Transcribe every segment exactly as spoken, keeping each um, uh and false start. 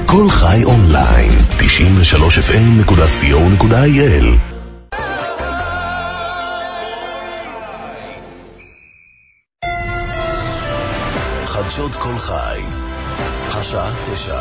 כל חי אונליין, תשעים ושלוש אף אם נקודה סי או נקודה איי אל. חדשות כל חי, השעה תשע.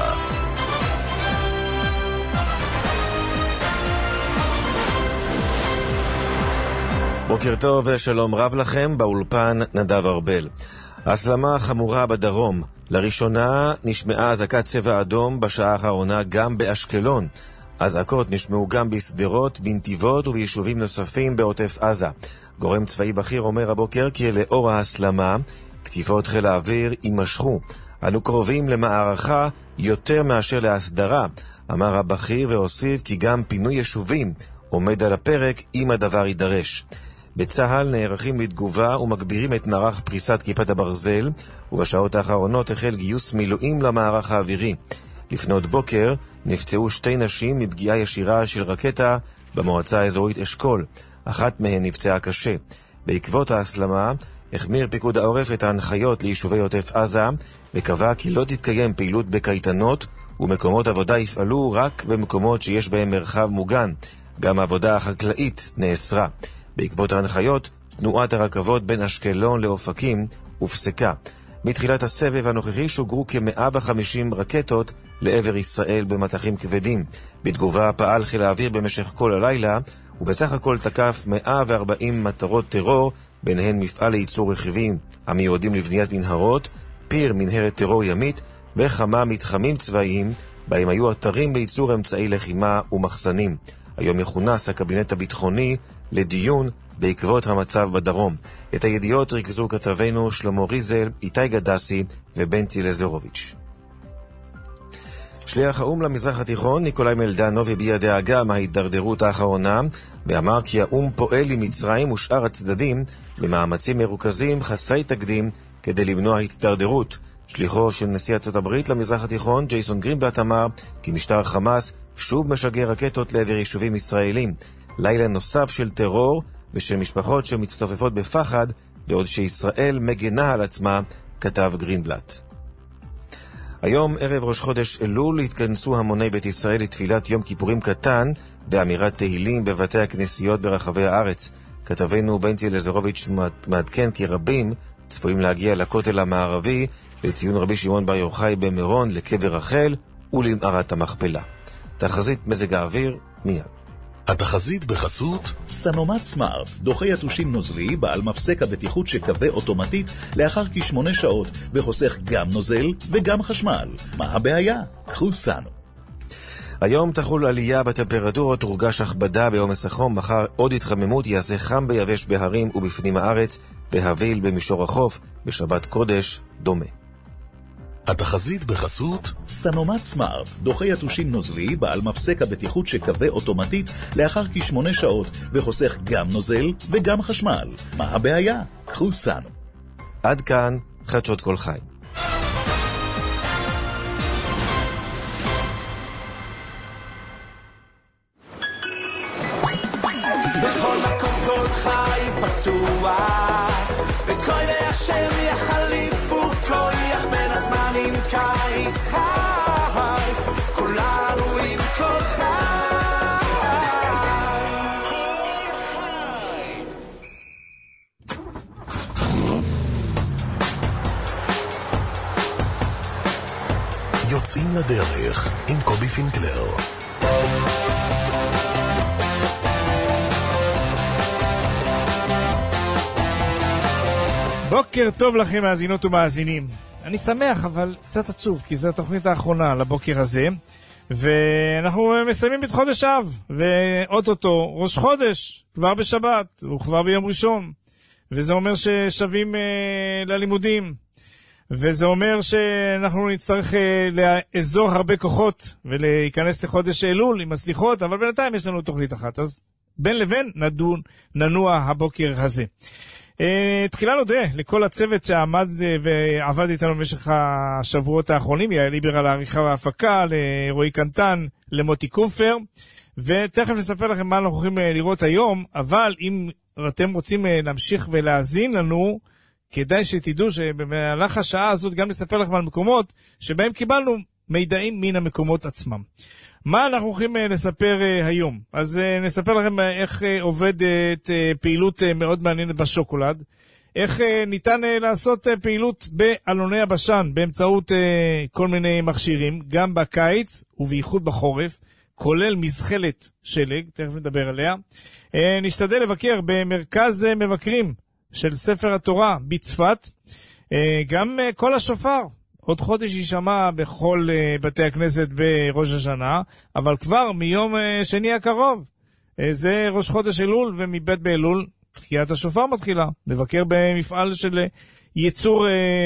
בוקר טוב ושלום רב לכם, באולפן נדב ארבל. הסלמה חמורה בדרום. לראשונה נשמעה אזעקת צבע אדום בשעה האחרונה גם באשקלון. אזעקות נשמעו גם בסדרות, בנתיבות וביישובים נוספים בעוטף עזה. גורם צבאי בכיר אומר הבוקר כי לאור ההסלמה, תקיפות חיל האוויר יימשכו. אנו קרובים למערכה יותר מאשר להסדרה, אמר הבכיר והוסיף כי גם פינוי יישובים עומד על הפרק אם הדבר יידרש. בצהל נערכים לתגובה ומגבירים את מערך פריסת כיפת הברזל, ובשעות האחרונות החל גיוס מילואים למערך האווירי. לפנות בוקר נפצעו שתי נשים מפגיעה ישירה של רקטה במועצה האזורית אשכול. אחת מהן נפצעה קשה. בעקבות ההסלמה החמיר פיקוד העורף את ההנחיות ליישובי עוטף עזה, וקבע כי לא תתקיים פעילות בקייטנות, ומקומות עבודה יפעלו רק במקומות שיש בהם מרחב מוגן. גם העבודה החקלאית נאסרה. בעקבות ההנחיות, תנועת הרכבות בין אשקלון לאופקים הופסקה. מתחילת הסבב הנוכחי שוגרו כ-מאה וחמישים רקטות לעבר ישראל במטחים כבדים. בתגובה פעל חיל האוויר במשך כל הלילה, ובסך הכל תקף מאה וארבעים מטרות טרור, ביניהן מפעל לייצור רכיבים המיועדים לבניית מנהרות, פיר מנהרת טרור ימית, וכמה מתחמים צבאיים, בהם היו אתרים לייצור אמצעי לחימה ומחסנים. היום יכונס הקבינט הביטחוני לדיון בעקבות המצב בדרום. את הידיעות ריכזו כתבנו שלמה ריזל, איתי גדסי ובנצי לזרוביץ'. שליח האום למזרח התיכון ניקולאי מלדנוב הביע דאגה מההידרדרות האחרונה, ואמר כי האום פועל עם מצרים ושאר הצדדים במאמצים מרוכזים חסרי תקדים כדי למנוע התדרדרות. שליחו של נשיא ארצות הברית למזרח התיכון ג'ייסון גרינבלט אמר כי משטר חמאס שוב משגר רקטות לעבר יישובים ישראלים. לילה נוסף של טרור ושל משפחות שמצטופפות בפחד, בעוד שישראל מגנה על עצמה, כתב גרינבלט. היום ערב ראש חודש אלול התכנסו המוני בית ישראל לתפילת יום כיפורים קטן ואמירת תהילים בבתי הכנסיות ברחבי הארץ. כתבנו בנצי לזרוביץ' מעדכן כי רבים צפויים להגיע לכותל המערבי לציון רבי שמעון בר יוחאי במירון, לקבר רחל ולמערת המכפלה. תחזית מזג האוויר מיד. התחזית בחסות סנומט סמארט, דוחה יתושים נוזלי בעל מפסק הבטיחות שקווה אוטומטית לאחר כשמונה שעות וחוסך גם נוזל וגם חשמל. מה הבעיה? קחו סנו. היום תחול עלייה בטמפרטורות, תורגש הכבדה בעומס החום, מחר עוד התחממות, יעשה חם ביבש בהרים ובפנים הארץ, בהביל במישור החוף, בשבת קודש דומה. התחזית בחסות סנומט סמארט, דוחה יתושים נוזלי בעל מפסק הבטיחות שקווה אוטומטית לאחר כשמונה שעות וחוסך גם נוזל וגם חשמל. מה הבעיה? קחו סנו. עד כאן חדשות כל חי. בכל מקום כל חי פתוח, וכל השם יחליפו כוח בין הזמנים קיץ חי, כולנו עם כל חי. יוצאים לדרך עם קובי פינקלר. בוקר טוב לכם מאזינות ומאזינים. אני שמח אבל קצת עצוב כי זו התוכנית האחרונה לבוקר הזה, ואנחנו מסיימים את חודש אב, ואוטוטו ראש חודש כבר בשבת וכבר ביום ראשון, וזה אומר ששווים אה, ללימודים, וזה אומר שאנחנו נצטרך אה, לאזור הרבה כוחות ולהיכנס לחודש אלול עם הסליחות, אבל בינתיים יש לנו תוכנית אחת, אז בין לבין נדון ננוע הבוקר הזה. Uh, תחילה נודה לכל הצוות שעמד uh, ועבד איתנו במשך השבועות האחרונים, יעל ליבר על העריכה וההפקה, לרועי קנטן, למוטי קומפר, ותכף נספר לכם מה אנחנו הולכים uh, לראות היום, אבל אם אתם רוצים uh, להמשיך ולהאזין לנו, כדאי שתדעו שבמהלך השעה הזאת גם נספר לכם על מקומות שבהם קיבלנו מידעים מן המקומות עצמם. מה אנחנו הולכים לספר היום? אז נספר לכם איך עובדת פעילות מאוד מעניינת בשוקולד, איך ניתן לעשות פעילות באלוני הבשן באמצעות כל מיני מכשירים, גם בקיץ ובייחוד בחורף, כולל מזחלת שלג, תכף נדבר עליה. נשתדל לבקר במרכז מבקרים של ספר התורה בצפת, גם כל השופר. עוד חודש יישמע בכל בתי הכנסת בראש השנה, אבל כבר מיום שני הקרוב, זה ראש חודש אלול, ומבית באלול תחיית השופר מתחילה. לבקר במפעל של ייצור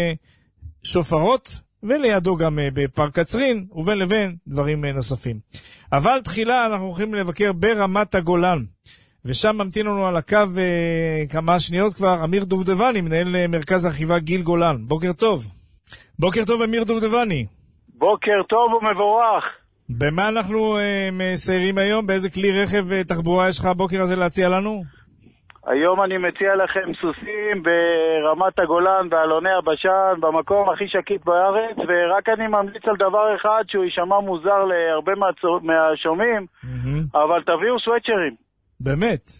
שופרות, ולידו גם בפארק קצרין, ובין לבין דברים נוספים. אבל תחילה אנחנו הולכים לבקר ברמת הגולן, ושם ממתין לנו על הקו כמה שניות כבר אמיר דובדבני, מנהל מרכז הרכיבה גיל גולן. בוקר טוב. בוקר טוב אמיר דובדבני. בוקר טוב ומבורך. במה אנחנו uh, מסיירים היום? באיזה כלי רכב ותחבורה יש לך הבוקר הזה להציע לנו? היום אני מציע לכם סוסים ברמת הגולן, באלוני הבשן, במקום הכי שקט בארץ, ורק אני ממליץ על דבר אחד שהוא יישמע מוזר להרבה מהשומעים, mm-hmm. אבל תביאו סוויצ'רים. באמת?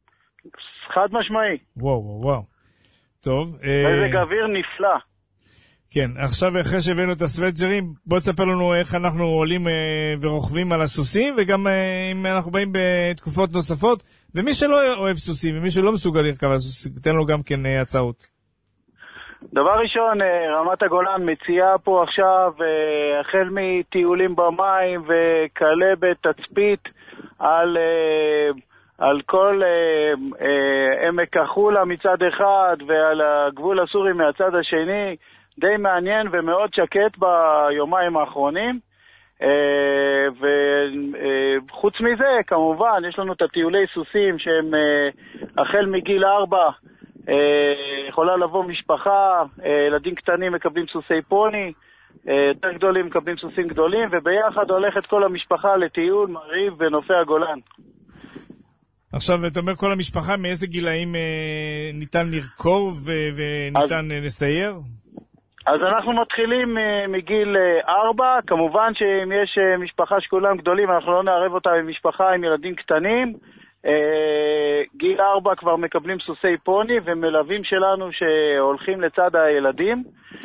חד משמעי. וואו וואו וואו. טוב. מזג uh... אוויר נפלא. כן, עכשיו אחרי שהבאנו את הסוויצ'רים, בוא תספר לנו איך אנחנו עולים אה, ורוכבים על הסוסים, וגם אה, אם אנחנו באים בתקופות נוספות, ומי שלא אוהב סוסים, ומי שלא מסוגל לרכב על סוסים, תן לו גם כן אה, הצעות. דבר ראשון, אה, רמת הגולן מציעה פה עכשיו, אה, החל מטיולים במים וכלה בתצפית על, אה, על כל אה, אה, עמק החולה מצד אחד, ועל הגבול הסורי מהצד השני, די מעניין ומאוד שקט ביומיים האחרונים, וחוץ מזה כמובן יש לנו את הטיולי סוסים שהם החל מגיל ארבע, יכולה לבוא משפחה, ילדים קטנים מקבלים סוסי פוני, יותר גדולים מקבלים סוסים גדולים, וביחד הולכת כל המשפחה לטיול מרהיב בנופי הגולן. עכשיו, אתה אומר כל המשפחה, מאיזה גילאים ניתן לרכוב וניתן אז... לסייר? אז אנחנו מתחילים מגיל ארבע, כמובן שאם יש משפחה שכולם גדולים, אנחנו לא נערב אותה במשפחה עם ילדים קטנים. גיל ארבע כבר מקבלים סוסי פוני ומלווים שלנו שהולכים לצד הילדים,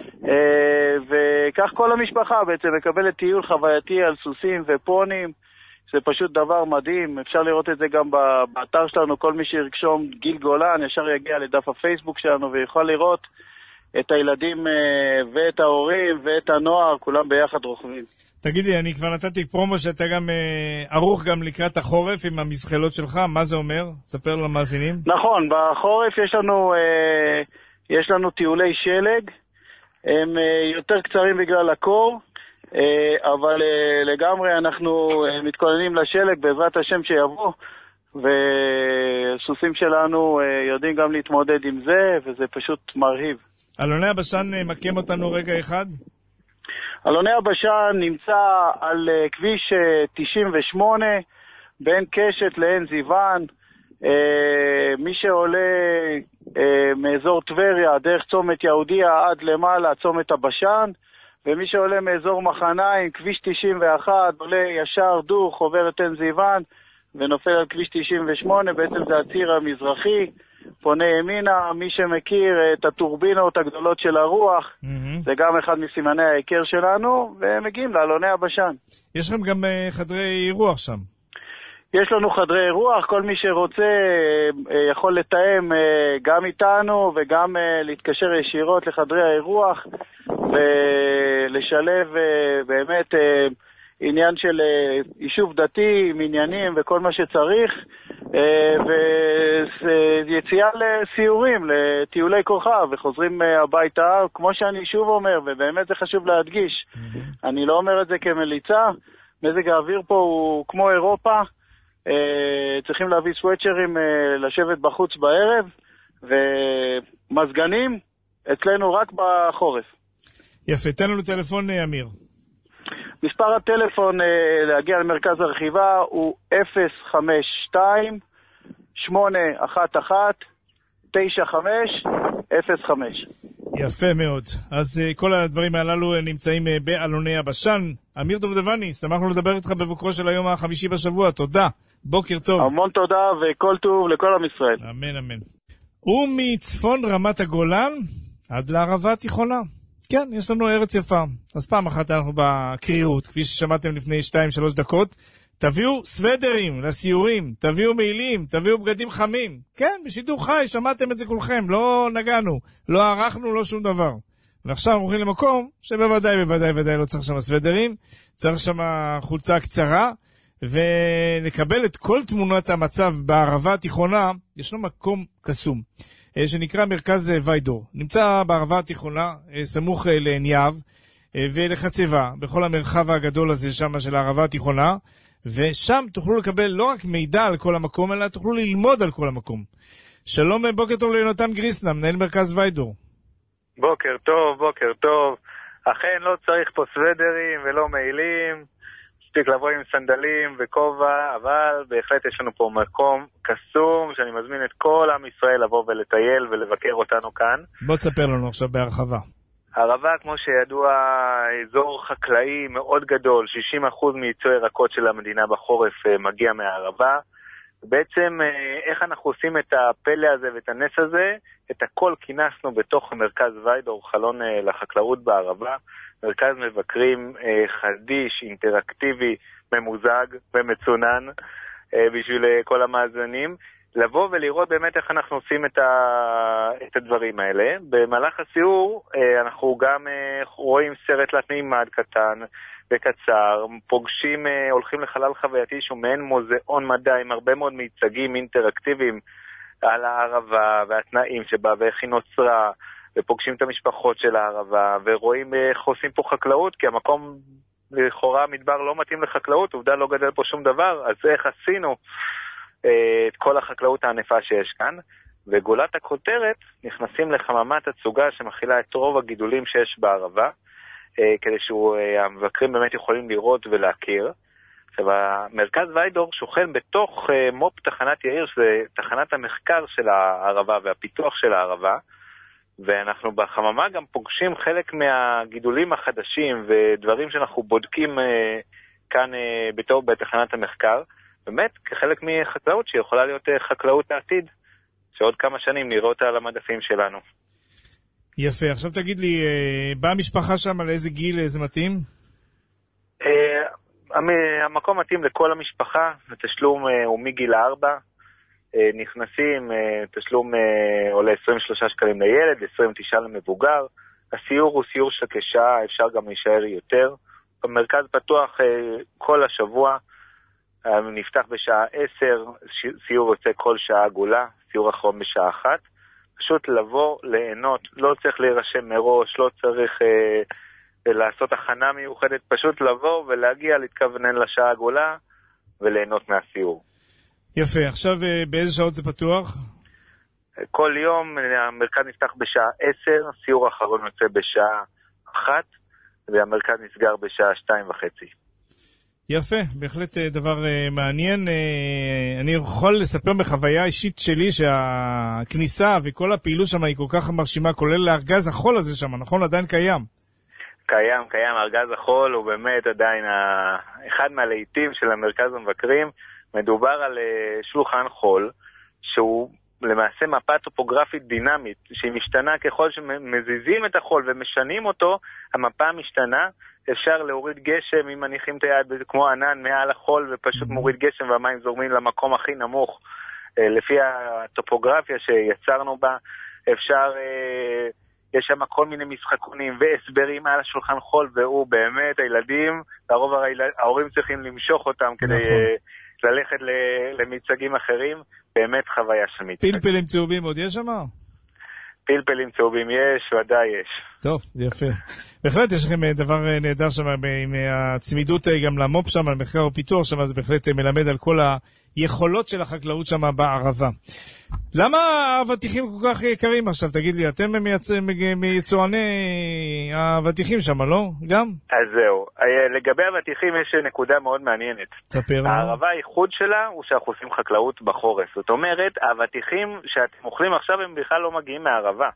וכך כל המשפחה בעצם מקבלת טיול חווייתי על סוסים ופונים. זה פשוט דבר מדהים, אפשר לראות את זה גם באתר שלנו, כל מי שירשום גיל גולן ישר יגיע לדף הפייסבוק שלנו ויוכל לראות את הילדים ואת ההורים ואת הנוער, כולם ביחד רוכבים. תגיד לי, אני כבר נתתי פרומו שאתה גם ערוך גם לקראת החורף עם המזחלות שלך, מה זה אומר? ספר למאזינים. נכון, בחורף יש לנו, יש לנו טיולי שלג, הם יותר קצרים בגלל הקור, אבל לגמרי אנחנו מתכוננים לשלג בעזרת השם שיבוא, וסוסים שלנו יודעים גם להתמודד עם זה, וזה פשוט מרהיב. אלוני הבשן מקם אותנו רגע אחד? אלוני הבשן נמצא על כביש תשעים ושמונה, בין קשת לעין זיוון. מי שעולה מאזור טבריה, דרך צומת יהודיה עד למעלה, צומת הבשן, ומי שעולה מאזור מחניים, כביש תשעים ואחת, עולה ישר דוך, עובר את עין זיוון, ונופל על כביש תשעים ושמונה, בעצם זה הציר המזרחי, פונה ימינה. מי שמכיר את הטורבינות הגדולות של הרוח, mm-hmm. זה גם אחד מסימני ההיכר שלנו, ומגיעים לאלוני הבשן. יש לכם גם uh, חדרי אירוח שם? יש לנו חדרי אירוח, כל מי שרוצה uh, יכול לתאם uh, גם איתנו, וגם uh, להתקשר ישירות לחדרי האירוח, ולשלב uh, באמת uh, עניין של uh, יישוב דתי, עניינים וכל מה שצריך, ויציאה לסיורים, לטיולי כוכב, וחוזרים הביתה, כמו שאני שוב אומר, ובאמת זה חשוב להדגיש, אני לא אומר את זה כמליצה, מזג האוויר פה הוא כמו אירופה, צריכים להביא סוויצ'רים לשבת בחוץ בערב, ומזגנים אצלנו רק בחורף. יפה, תן לנו טלפון אמיר. מספר הטלפון להגיע למרכז הרכיבה הוא אפס חמש שתיים שמונה אחת אחת תשע חמש אפס חמש. יפה מאוד. אז uh, כל הדברים הללו נמצאים uh, באלוני הבשן. אמיר דובדבני, שמחנו לדבר איתך בבוקרו של היום החמישי בשבוע. תודה. בוקר טוב. המון תודה וכל טוב לכל עם ישראל. אמן, אמן. ומצפון רמת הגולן עד לערבה התיכונה. כן, יש לנו ארץ יפה. אז פעם אחת אנחנו בקרירות, כפי ששמעתם לפני שתיים שלוש דקות. תביאו סוודרים לסיורים, תביאו מעילים, תביאו בגדים חמים. כן, בשידור חי, שמעתם את זה כולכם, לא נגענו, לא ערכנו, לא שום דבר. ועכשיו הולכים למקום שבוודאי, בוודאי, בוודאי לא צריך שם סוודרים, צריך שם חולצה קצרה, ולקבל את כל תמונת המצב בערבה התיכונה, ישנו מקום קסום, שנקרא מרכז ויידור. נמצא בערבה התיכונה, סמוך לעין יהב, ולחצבה, בכל המרחב הגדול הזה שם של הערבה התיכונה, ושם תוכלו לקבל לא רק מידע על כל המקום, אלא תוכלו ללמוד על כל המקום. שלום, בוקר טוב ליונתן גריסנה, מנהל מרכז ויידור. בוקר טוב, בוקר טוב. אכן לא צריך פה סוודרים ולא מעילים, מספיק לבוא עם סנדלים וכובע, אבל בהחלט יש לנו פה מקום קסום, שאני מזמין את כל עם ישראל לבוא ולטייל ולבקר אותנו כאן. בוא תספר לנו עכשיו בהרחבה. הערבה, כמו שידוע, אזור חקלאי מאוד גדול, שישים אחוז מייצוא ירקות של המדינה בחורף מגיע מהערבה. בעצם איך אנחנו עושים את הפלא הזה ואת הנס הזה, את הכל כינסנו בתוך מרכז ויידור, חלון לחקלאות בערבה, מרכז מבקרים חדיש, אינטראקטיבי, ממוזג ומצונן בשביל כל המאזנים. לבוא ולראות באמת איך אנחנו עושים את, ה... את הדברים האלה. במהלך הסיור אנחנו גם רואים סרט תלת מימד קטן וקצר, פוגשים, הולכים לחלל חווייתי שהוא מעין מוזיאון מדע עם הרבה מאוד מיצגים אינטראקטיביים על הערבה והתנאים שבה ואיך היא נוצרה, ופוגשים את המשפחות של הערבה ורואים איך עושים פה חקלאות, כי המקום לכאורה מדבר לא מתאים לחקלאות, עובדה לא גדל פה שום דבר, אז איך עשינו את כל החקלאות הענפה שיש כאן. וגולת הכותרת, נכנסים לחממת הצוגה שמכילה את רוב הגידולים שיש בערבה, כדי שהמבקרים באמת יכולים לראות ולהכיר. עכשיו, המרכז ויידור שוכן בתוך מופ תחנת יאיר, שזה תחנת המחקר של הערבה והפיתוח של הערבה, ואנחנו בחממה גם פוגשים חלק מהגידולים החדשים ודברים שאנחנו בודקים כאן בתור בתחנת המחקר, באמת כחלק מחקלאות שיכולה להיות חקלאות העתיד, שעוד כמה שנים נראה אותה על המדפים שלנו. יפה, עכשיו תגיד לי, באה משפחה שם על איזה גיל, איזה מתאים? המקום מתאים לכל המשפחה, התשלום הוא מגיל ארבע, נכנסים, תשלום עולה עשרים ושלושה שקלים לילד, עשרים ותשעה למבוגר, הסיור הוא סיור של כשעה, אפשר גם להישאר יותר, המרכז פתוח כל השבוע, נפתח בשעה עשר, סיור יוצא כל שעה עגולה, סיור אחרון בשעה אחת, פשוט לבוא, ליהנות, לא צריך להירשם מראש, לא צריך אה, לעשות הכנה מיוחדת, פשוט לבוא ולהגיע, להתכוונן לשעה עגולה וליהנות מהסיור. יפה, עכשיו באיזה שעות זה פתוח? כל יום המרכז נפתח בשעה עשר, סיור האחרון יוצא בשעה אחת, והמרכז נסגר בשעה שתיים וחצי. יפה, בהחלט דבר מעניין. אני יכול לספר בחוויה אישית שלי שהכניסה וכל הפעילות שם היא כל כך מרשימה, כולל לארגז החול הזה שם, נכון? עדיין קיים. קיים, קיים. ארגז החול הוא באמת עדיין אחד מהלעיתים של המרכז המבקרים. מדובר על שולחן חול, שהוא למעשה מפה טופוגרפית דינמית, שהיא משתנה ככל שמזיזים את החול ומשנים אותו, המפה משתנה. אפשר להוריד גשם אם מניחים את היד כמו ענן מעל החול ופשוט מוריד גשם והמים זורמים למקום הכי נמוך לפי הטופוגרפיה שיצרנו בה. אפשר, יש שם כל מיני משחקונים והסברים על השולחן חול, והוא באמת הילדים, לרוב ההורים צריכים למשוך אותם כדי ללכת למצגים אחרים. באמת חוויה של מצג. פלפלים צהובים עוד יש שם? פלפלים צהובים יש, ודאי יש. טוב, יפה. בהחלט יש לכם דבר נהדר שם, עם הצמידות גם למופ שם, על מחקר ופיתוח שם, זה בהחלט מלמד על כל היכולות של החקלאות שם בערבה. למה האבטיחים כל כך יקרים עכשיו? תגיד לי, אתם מיצואני האבטיחים שם, לא? גם? אז זהו. לגבי האבטיחים יש נקודה מאוד מעניינת. תספר. הערבה, הייחוד שלה הוא שאנחנו עושים חקלאות בחורף. זאת אומרת, האבטיחים שאתם אוכלים עכשיו הם בכלל לא מגיעים מהערבה.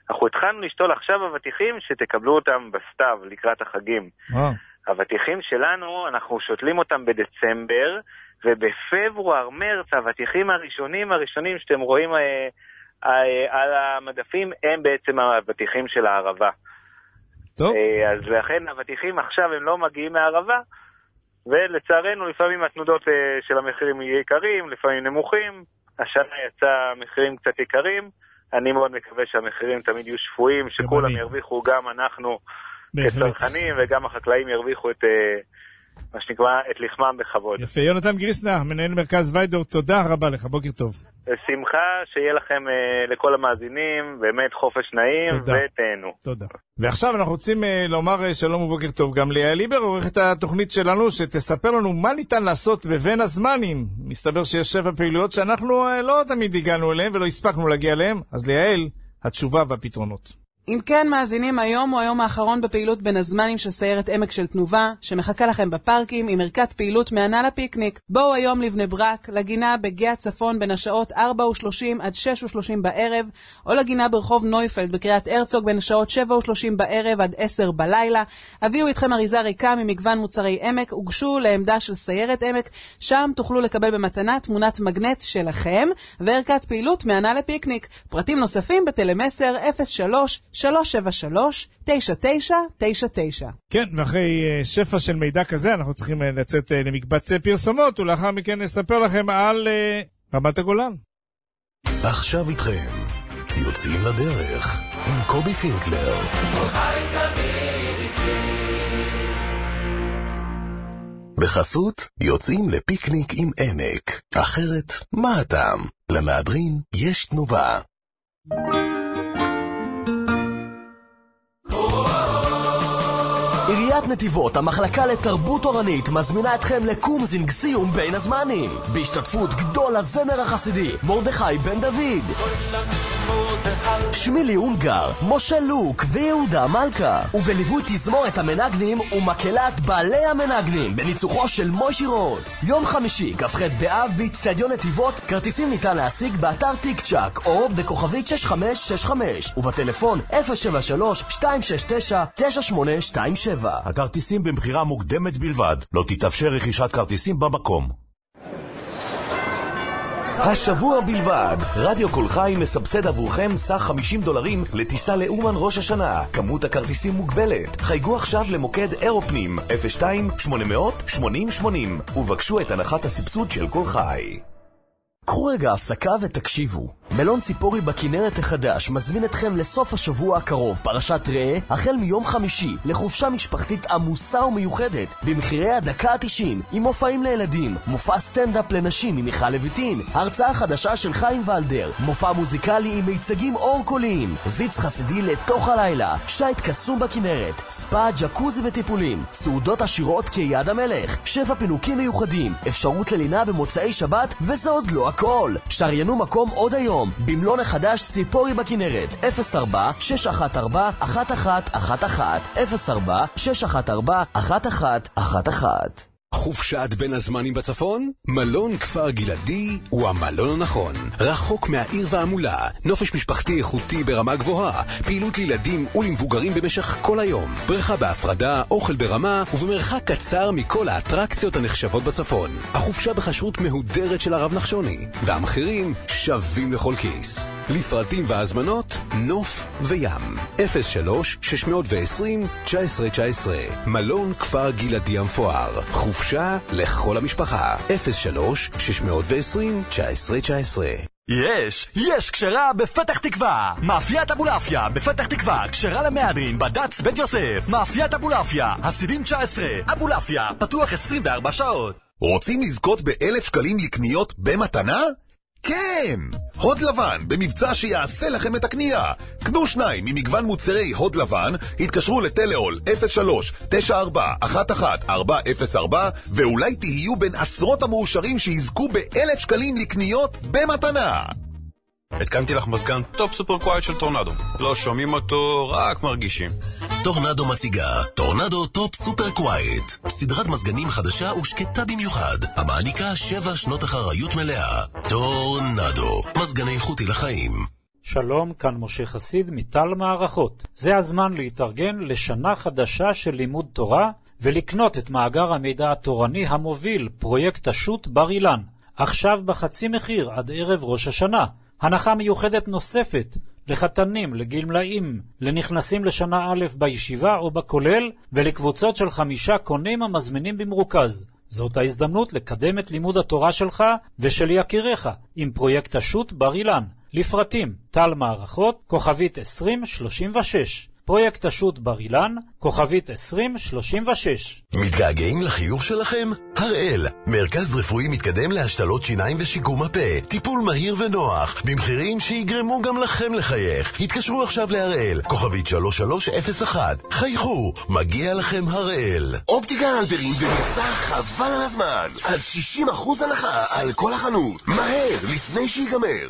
אנחנו התחלנו לשתול עכשיו אבטיחים שתקבלו אותם בסתיו לקראת החגים. אבטיחים שלנו, אנחנו שותלים אותם בדצמבר, ובפברואר, מרץ, האבטיחים הראשונים, הראשונים שאתם רואים אה, אה, על המדפים, הם בעצם האבטיחים של הערבה. טוב. אה, אז לכן האבטיחים עכשיו הם לא מגיעים מהערבה, ולצערנו לפעמים התנודות אה, של המחירים יהיו יקרים, לפעמים נמוכים. השנה יצא מחירים קצת יקרים, אני מאוד מקווה שהמחירים תמיד יהיו שפויים, שכולם ירוויחו, גם אנחנו כצרכנים וגם החקלאים ירוויחו את מה שנקרא, את לחמם בכבוד. יפה, יונתן גריסנר, מנהל מרכז ויידור, תודה רבה לך, בוקר טוב. שמחה שיהיה לכם לכל המאזינים, באמת חופש נעים ותהנו. תודה. ועכשיו אנחנו רוצים לומר שלום ובוקר טוב גם ליעל ליבר, עורכת התוכנית שלנו, שתספר לנו מה ניתן לעשות בבין הזמנים. מסתבר שיש שבע פעילויות שאנחנו לא תמיד הגענו אליהם ולא הספקנו להגיע אליהם, אז ליעל, התשובה והפתרונות. אם כן, מאזינים, היום הוא היום האחרון בפעילות בין הזמנים של סיירת עמק של תנובה, שמחכה לכם בפארקים עם ערכת פעילות מענה לפיקניק. בואו היום לבני ברק, לגינה בגיא הצפון בין השעות ארבע ושלושים עד שש ושלושים בערב, או לגינה ברחוב נויפלד בקריית הרצוג בין השעות שבע ושלושים בערב עד עשר בלילה. הביאו איתכם אריזה ריקה ממגוון מוצרי עמק, הוגשו לעמדה של סיירת עמק, שם תוכלו לקבל במתנה תמונת מגנט שלכם, וערכת פעילות מענה לפיקניק. פרטים נוספים בטלמסר אפס שלוש שלוש שבע שלוש תשע תשע תשע תשע. כן, ואחרי שפע של מידע כזה אנחנו צריכים לצאת למקבץ פרסומות, ולאחר מכן נספר לכם על רמת הגולן. עכשיו איתכם יוצאים לדרך עם קובי פינקלר. בחסות יוצאים לפיקניק עם עמק, אחרת מה הטעם? למהדרין יש תנובה. עיריית נתיבות, המחלקה לתרבות אורנית, מזמינה אתכם לקום זינגסיום בין הזמנים, בהשתתפות גדול הזמר החסידי מרדכי בן דוד, שמילי אונגר, משה לוק ויהודה מלכה, ובליווי תזמורת המנגנים ומקהלת בעלי המנגנים בניצוחו של מוישי רוט. יום חמישי, כ"ח באב, באצטדיון נתיבות. כרטיסים ניתן להשיג באתר טיק צ'ק או בכוכבית שש חמש שש חמש ובטלפון אפס שבע שלוש שתיים שש תשע תשע שמונה שתיים שבע. הכרטיסים במחירה מוקדמת בלבד, לא תתאפשר רכישת כרטיסים במקום. השבוע בלבד, רדיו כל חי מסבסד עבורכם סך חמישים דולרים לטיסה לאומן ראש השנה. כמות הכרטיסים מוגבלת. חייגו עכשיו למוקד אירופנים אפס שתיים שמונה מאות שמונים שמונים ובקשו את הנחת הסבסוד של כל חי. קחו רגע הפסקה ותקשיבו. מלון ציפורי בכנרת החדש מזמין אתכם לסוף השבוע הקרוב, פרשת ראה, החל מיום חמישי, לחופשה משפחתית עמוסה ומיוחדת, במחירי הדקה ה-תשעים, עם מופעים לילדים, מופע סטנדאפ לנשים עם מיכל לויטין, הרצאה חדשה של חיים ולדר, מופע מוזיקלי עם מיצגים אור קוליים, זיץ חסידי לתוך הלילה, שייט קסום בכנרת, ספא, ג'קוזי וטיפולים, סעודות עשירות כיד המלך, שבע פינוקים מיוחדים, אפשרות ללינה במוצאי שבת, וזה עוד לא הכל. שריינו מקום עוד היום במלון החדש ציפורי בכנרת. אפס ארבע שש אחת ארבע אחת אחת אחת אחת אפס ארבע שש אחת ארבע אחת אחת אחת אחת. חופשת בין הזמנים בצפון? מלון כפר גלעדי הוא המלון הנכון. רחוק מהעיר והמולה, נופש משפחתי איכותי ברמה גבוהה, פעילות לילדים ולמבוגרים במשך כל היום, בריכה בהפרדה, אוכל ברמה ובמרחק קצר מכל האטרקציות הנחשבות בצפון. החופשה בחשרות מהודרת של הרב נחשוני, והמחירים שווים לכל כיס. לפרטים והזמנות, נוף וים. אפס שלוש שש עשרים תשע עשרה תשע עשרה. מלון כפר גלעדי המפואר. חופשה לכל המשפחה. אפס שלוש שש עשרים תשע עשרה תשע עשרה. יש, יש כשרה בפתח תקווה. מאפיית אבולעפיה בפתח תקווה, כשרה למהדרין בד"ץ בית יוסף. מאפיית אבולעפיה, הסיבים תשע עשרה. אבולעפיה, פתוח עשרים וארבע שעות. רוצים לזכות באלף שקלים לקניות במתנה? כן! הוד לבן, במבצע שיעשה לכם את הקנייה. קנו שניים ממגוון מוצרי הוד לבן, התקשרו לטלאול אפס שלוש תשע ארבע אחת אחת ארבע אפס ארבע ואולי תהיו בין עשרות המאושרים שיזכו באלף שקלים לקניות במתנה. התקנתי לך מזגן טופ סופר קווייט של טורנדו. לא שומעים אותו, רק מרגישים. טורנדו מציגה טורנדו טופ סופר קווייט, סדרת מזגנים חדשה ושקטה במיוחד, המעניקה שבע שנות אחריות מלאה. טורנדו, מזגני איכותי לחיים. שלום, כאן משה חסיד מטל מערכות. זה הזמן להתארגן לשנה חדשה של לימוד תורה ולקנות את מאגר המידע התורני המוביל, פרויקט השו"ת בר אילן. עכשיו בחצי מחיר עד ערב ראש השנה. הנחה מיוחדת נוספת לחתנים, לגמלאים, לנכנסים לשנה א' בישיבה או בכולל, ולקבוצות של חמישה קונים המזמינים במרוכז. זאת ההזדמנות לקדם את לימוד התורה שלך ושל יקיריך עם פרויקט השו"ת בר אילן. לפרטים, טל מערכות, כוכבית עשרים שלושים ושש. פרויקט השו"ת בר אילן, כוכבית עשרים שלושים ושש. מתגעגעים לחיוך שלכם? הראל, מרכז רפואי מתקדם להשתלות שיניים ושיקום הפה. טיפול מהיר ונוח, במחירים שיגרמו גם לכם לחייך. התקשרו עכשיו להראל, כוכבית שלוש שלוש אפס אחת. חייכו, מגיע לכם הראל. אופטיקה אלפרין במבצע חבל על הזמן. עד שישים אחוז הנחה על כל החנות. מהר, לפני שיגמר.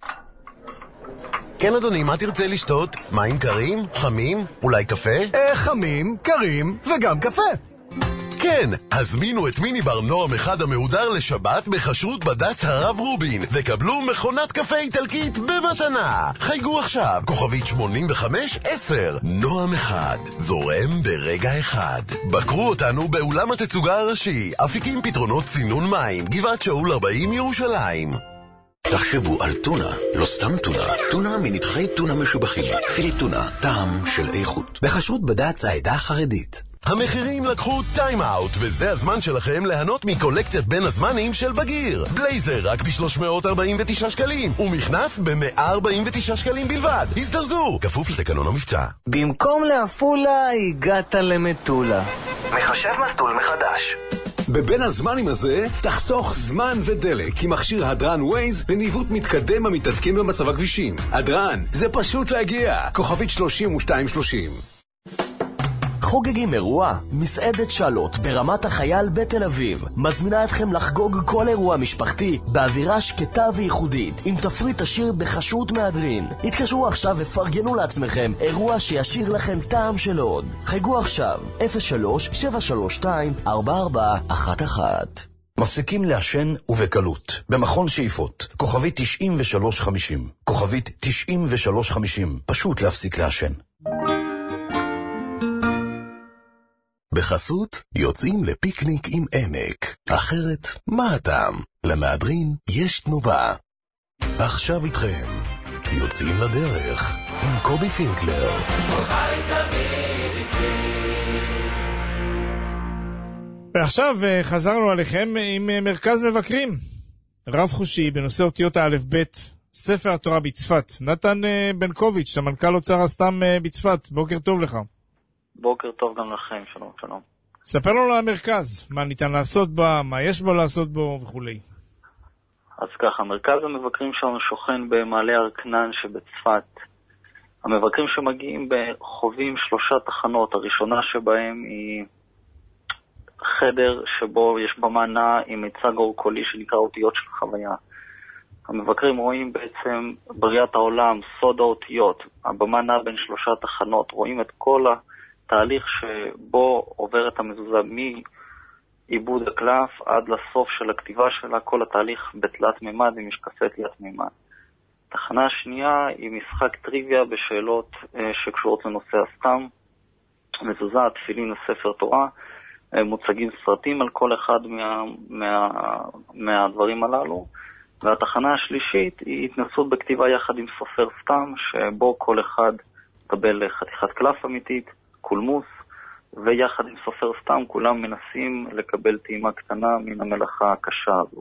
כן אדוני, מה תרצה לשתות? מים קרים? חמים? אולי קפה? אה, חמים, קרים וגם קפה. כן, הזמינו את מיני בר נועם אחד המהודר לשבת בחשרות בד"ץ הרב רובין וקבלו מכונת קפה איטלקית במתנה. חייגו עכשיו, כוכבית שמונים וחמש עשר. נועם אחד, זורם ברגע אחד. בקרו אותנו באולם התצוגה הראשי, אפיקים פתרונות צינון מים, גבעת שאול ארבעים ירושלים. תחשבו על טונה, לא סתם טונה, טונה מנתחי טונה משובחים, פילי טונה, טעם של איכות. בחשרות בד"ץ העדה החרדית. המחירים לקחו טיים אאוט, וזה הזמן שלכם ליהנות מקולקציית בין הזמנים של בגיר. בלייזר רק ב-שלוש מאות ארבעים ותשעה שקלים, ומכנס ב-מאה ארבעים ותשעה שקלים בלבד. הזדרזו, כפוף לתקנון המבצע. במקום לעפולה, הגעת למטולה. מחשב מסלול מחדש. בבין הזמנים הזה, תחסוך זמן ודלק עם מכשיר הדרן ווייז לניווט מתקדם המתעדכן במצב הכבישים. הדרן, זה פשוט להגיע. כוכבית שלושים ושתיים שלושים. חוגגים אירוע? מסעדת שלוט ברמת החייל בתל אביב מזמינה אתכם לחגוג כל אירוע משפחתי באווירה שקטה וייחודית עם תפריט עשיר בחשרות מהדרין. התקשרו עכשיו ופרגנו לעצמכם אירוע שישיר לכם טעם של עוד. חייגו עכשיו אפס שלוש שבע שלוש שתיים ארבע ארבע אחת אחת. מפסיקים לעשן ובקלות. במכון שאיפות, כוכבית תשעים ושלוש חמישים. כוכבית תשעים ושלוש חמישים. פשוט להפסיק לעשן. בחסות יוצאים לפיקניק עם עמק. אחרת, מה הטעם? למהדרין יש תנובה. עכשיו איתכם, יוצאים לדרך עם קובי פינקלר. ועכשיו חזרנו עליכם עם מרכז מבקרים. רב חושי בנושא אותיות האלף בית, ספר התורה בצפת. נתן בנקוביץ', המנכ"ל אוצר הסתם בצפת. בוקר טוב לך. בוקר טוב גם לכם, שלום שלום. ספר לנו על המרכז, מה ניתן לעשות בה, מה יש בו לעשות בו וכולי. אז ככה, מרכז המבקרים שלנו שוכן במעלה ארקנן שבצפת. המבקרים שמגיעים בחווים שלושה תחנות, הראשונה שבהם היא חדר שבו יש במענה עם מיצג אורקולי שנקרא אותיות של חוויה. המבקרים רואים בעצם בריאת העולם, סוד האותיות, הבמה נעה בין שלושה תחנות, רואים את כל התהליך שבו עוברת המזוזה מעיבוד הקלף עד לסוף של הכתיבה שלה, כל התהליך בתלת מימד עם משקפי תלת מימד. תחנה השנייה היא משחק טריוויה בשאלות אה, שקשורות לנושא הסתם, מזוזה, תפילין וספר תורה, אה, מוצגים סרטים על כל אחד מה, מה, מהדברים הללו. והתחנה השלישית היא התנסות בכתיבה יחד עם סופר סתם, שבו כל אחד מקבל חתיכת קלף אמיתית, קולמוס, ויחד עם סופר סתם כולם מנסים לקבל טעימה קטנה מן המלאכה הקשה הזו.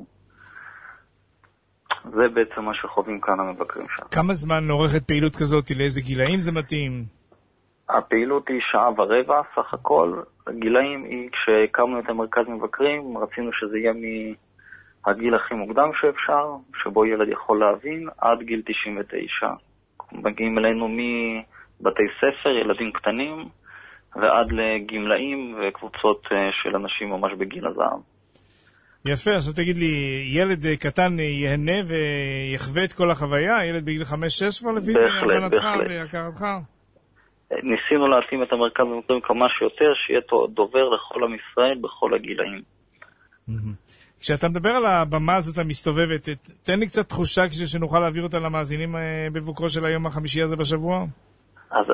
זה בעצם מה שחווים כאן המבקרים שם. כמה זמן עורכת פעילות כזאת? לאיזה גילאים זה מתאים? הפעילות היא שעה ורבע סך הכל. הגילאים היא כשקמנו את המרכז מבקרים, רצינו שזה יהיה מ... הגיל הכי מוקדם שאפשר, שבו ילד יכול להבין, עד גיל תשעים ותשע. מגיעים אלינו מבתי ספר, ילדים קטנים, ועד לגמלאים וקבוצות של אנשים ממש בגיל הזהב. יפה, עכשיו תגיד לי, ילד קטן יהנה ויחווה את כל החוויה? ילד בגיל חמש שש כבר לפי הבנתך והכרתך? ניסינו להתאים את המרכז במקרים כמה שיותר, שיהיה דובר לכל עם ישראל בכל הגילאים. כשאתה מדבר על הבמה הזאת המסתובבת, תן לי קצת תחושה כדי שנוכל להעביר אותה למאזינים בבוקרו של היום החמישי הזה בשבוע. אז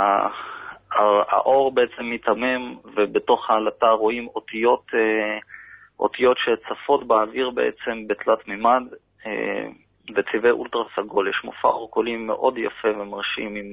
האור בעצם מתעמם, ובתוך העלתה רואים אותיות, אותיות שצפות באוויר בעצם בתלת מימד, בצבעי אולטרה סגול. יש מופע אורקולים מאוד יפה ומרשים עם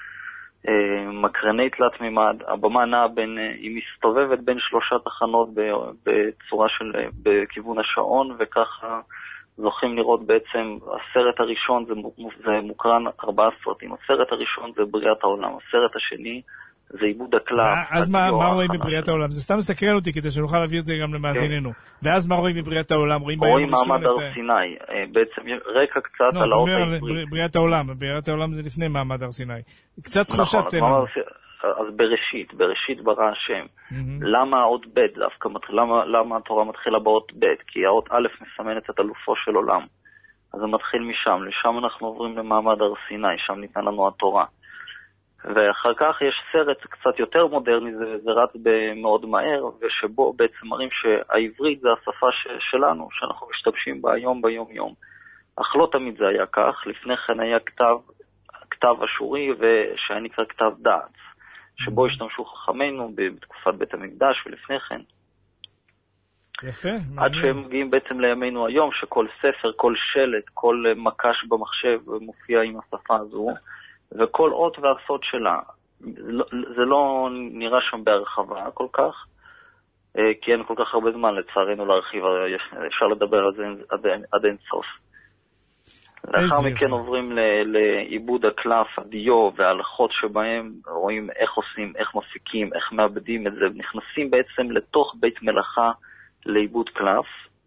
מקרני תלת מימד. הבמה נעה בין, היא מסתובבת בין שלושה תחנות בצורה של, בכיוון השעון, וככה זוכים לראות בעצם, הסרט הראשון זה, זה מוקרן ארבעה סרטים. הסרט הראשון זה בריאת העולם, הסרט השני זה עיבוד הקלף. אז מה, מה רואים בבריאת העולם? זה סתם מסקרן אותי כדי שנוכל להביא את זה גם למאזיננו. ואז מה רואים בבריאת העולם? רואים מעמד הר סיני. בעצם רקע קצת על האות העברית. בריאת העולם, בריאת העולם זה לפני מעמד הר סיני. קצת תחושת... אז בראשית, בראשית ברא השם. למה האות ב' דווקא? למה התורה מתחילה באות ב'? כי האות א' מסמנת את אלופו של עולם. אז זה מתחיל משם. לשם אנחנו עוברים למעמד הר סיני, שם ניתן לנו התורה. ואחר כך יש סרט קצת יותר מודרני, זה, זה רץ מאוד מהר, ושבו בעצם מראים שהעברית זה השפה ש, שלנו, שאנחנו משתמשים בה היום ביום יום. אך לא תמיד זה היה כך. לפני כן היה כתב, כתב אשורי, ושהיה נקרא כתב דעת, שבו השתמשו חכמינו בתקופת בית המקדש ולפני כן. יפה. עד שהם מגיעים בעצם לימינו היום, שכל ספר, כל שלט, כל מקש במחשב מופיע עם השפה הזו, וכל אות והסוד שלה. זה לא נראה שם בהרחבה כל כך, כי אין כל כך הרבה זמן לצערנו להרחיב, אפשר לדבר על זה עד, עד אין סוף. לאחר מכן עוברים לעיבוד הקלף, הדיו וההלכות שבהם רואים איך עושים, איך מפיקים, איך מאבדים את זה, נכנסים בעצם לתוך בית מלאכה לעיבוד קלף,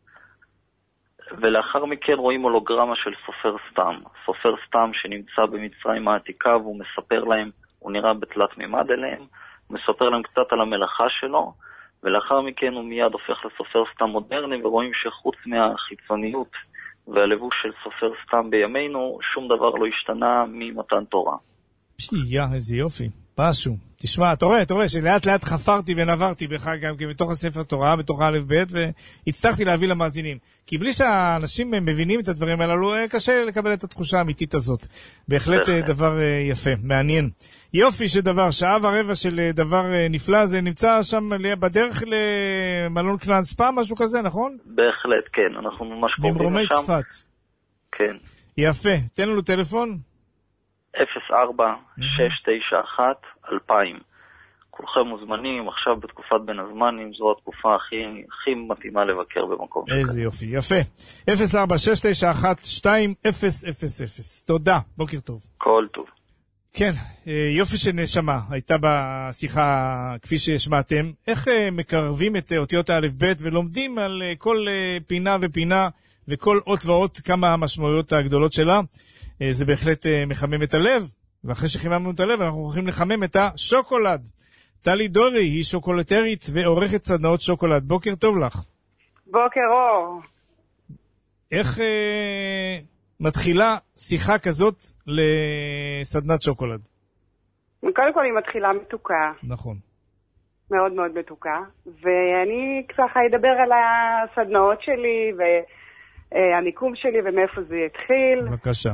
ולאחר מכן רואים הולוגרמה של סופר סתם. סופר סתם שנמצא במצרים העתיקה, והוא מספר להם, הוא נראה בתלת מימד אליהם, הוא מספר להם קצת על המלאכה שלו, ולאחר מכן הוא מיד הופך לסופר סתם מודרני, ורואים שחוץ מהחיצוניות והלבוש של סופר סתם בימינו, שום דבר לא השתנה ממתן תורה. יא, איזה יופי. משהו. תשמע, אתה רואה, אתה רואה שלאט לאט חפרתי ונברתי בך גם בתוך הספר תורה, בתוך א' ב', והצלחתי להביא למאזינים. כי בלי שהאנשים מבינים את הדברים הללו, קשה לקבל את התחושה האמיתית הזאת. בהחלט דבר יפה, מעניין. יופי של דבר, שעה ורבע של דבר נפלא, זה נמצא שם בדרך למלון כנען ספא, משהו כזה, נכון? בהחלט, כן. אנחנו ממש קוראים לשם. ממרומי צפת. כן. יפה. תן לנו טלפון. אפס ארבע שש תשע אחת אלפיים. כולכם מוזמנים, עכשיו בתקופת בין הזמנים, זו התקופה הכי, הכי מתאימה לבקר במקום שכן. איזה יופי, יפה. אפס ארבע שש תשע אחת שתיים אפס אפס אפס. תודה, בוקר טוב. כל טוב. כן, יופי של נשמה, הייתה בשיחה כפי ששמעתם. איך מקרבים את אותיות האלף בית ולומדים על כל פינה ופינה וכל אות ואות כמה המשמעויות הגדולות שלה. זה בהחלט מחמם את הלב, ואחרי שחיממנו את הלב אנחנו הולכים לחמם את השוקולד. טלי דורי היא שוקולטרית ועורכת סדנאות שוקולד. בוקר טוב לך. בוקר אור. איך אה, מתחילה שיחה כזאת לסדנת שוקולד? קודם כל היא מתחילה מתוקה. נכון. מאוד מאוד מתוקה. ואני ככה אדבר על הסדנאות שלי ו... המיקום שלי ומאיפה זה התחיל. בבקשה.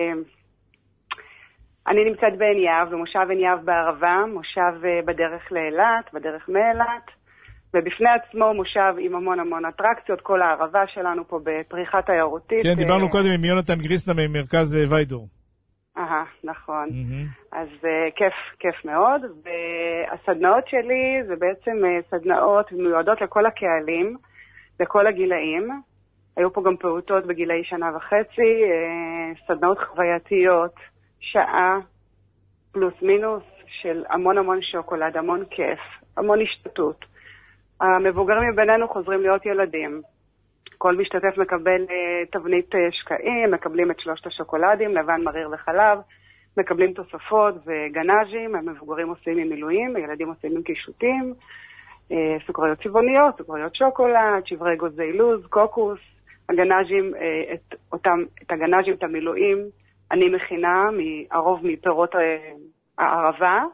אני נמצאת בעין יהב, במושב עין יהב בערבה, מושב בדרך לאילת, בדרך מאילת, ובפני עצמו מושב עם המון המון אטרקציות, כל הערבה שלנו פה בפריחה תיירותית. כן, דיברנו קודם עם יונתן גריסנה ממרכז ויידור. אהה, נכון. אז כיף, כיף מאוד. והסדנאות שלי זה בעצם סדנאות מיועדות לכל הקהלים, לכל הגילאים. היו פה גם פעוטות בגילאי שנה וחצי, סדנאות חווייתיות, שעה, פלוס מינוס, של המון המון שוקולד, המון כיף, המון השתתות. המבוגרים מבינינו חוזרים להיות ילדים. כל משתתף מקבל תבנית שקעים, מקבלים את שלושת השוקולדים, לבן, מריר וחלב, מקבלים תוספות וגנאז'ים, המבוגרים עושים עם מילואים, הילדים עושים עם קישוטים, סוכריות צבעוניות, סוכריות שוקולד, שברי גוזי לוז, קוקוס, הגנאז'ים, את, אותם, את הגנאז'ים, את המילואים, אני מכינה הרוב מפירות הערבה,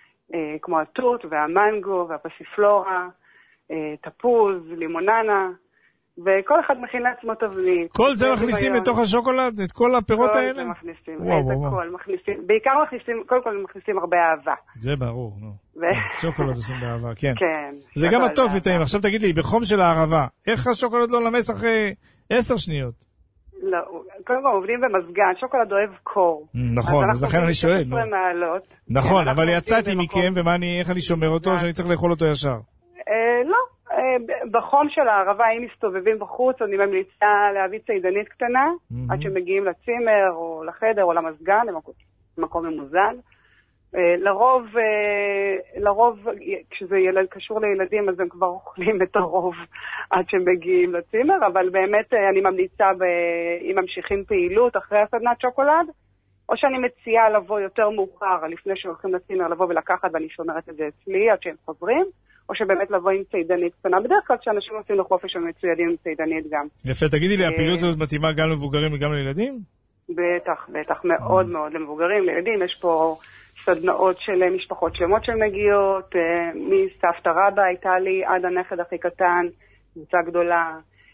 כמו התות והמנגו והפסיפלורה, תפוז, לימוננה, וכל אחד מכין לעצמו תבנית. כל זה מכניסים לתוך השוקולד? את כל הפירות האלה? כל זה מכניסים, איזה כל מכניסים. בעיקר מכניסים, קודם כל מכניסים הרבה אהבה. זה ברור, נו. שוקולד עושים באהבה, כן. כן. זה גם הטוב וטעים. עכשיו תגיד לי, בחום של הערבה, איך השוקולד לא למס אחרי עשר שניות? לא, קודם כל עובדים במזגן, שוקולד אוהב קור. נכון, אז לכן אני שואל. נכון, אבל יצאתי מכם, ואיך אני שומר אותו, שאני צריך לאכול אותו ישר? לא. בחום של הערבה, אם מסתובבים בחוץ, אני ממליצה להביא צידנית קטנה, עד שמגיעים לצימר, או לחדר, או למזגן, למקום ממוזג. לרוב, לרוב, כשזה ילד קשור לילדים, אז הם כבר אוכלים את הרוב עד שהם מגיעים לצימר, אבל באמת אני ממליצה, אם ממשיכים פעילות אחרי הסדנת שוקולד, או שאני מציעה לבוא יותר מאוחר, לפני שהולכים לצימר, לבוא ולקחת, ואני שומרת את זה אצלי, עד שהם חוזרים, או שבאמת לבוא עם צידנית קטנה. בדרך כלל כשאנשים עושים לחופש הם מצוידים עם צידנית גם. יפה, תגידי לי, הפעילות הזאת מתאימה גם למבוגרים וגם לילדים? בטח, בטח, מאוד מאוד למבוגרים, לילדים. יש פה סדנאות של משפחות שלמות שמגיעות, מסבתא רבא הייתה לי עד הנכד הכי קטן, קבוצה גדולה,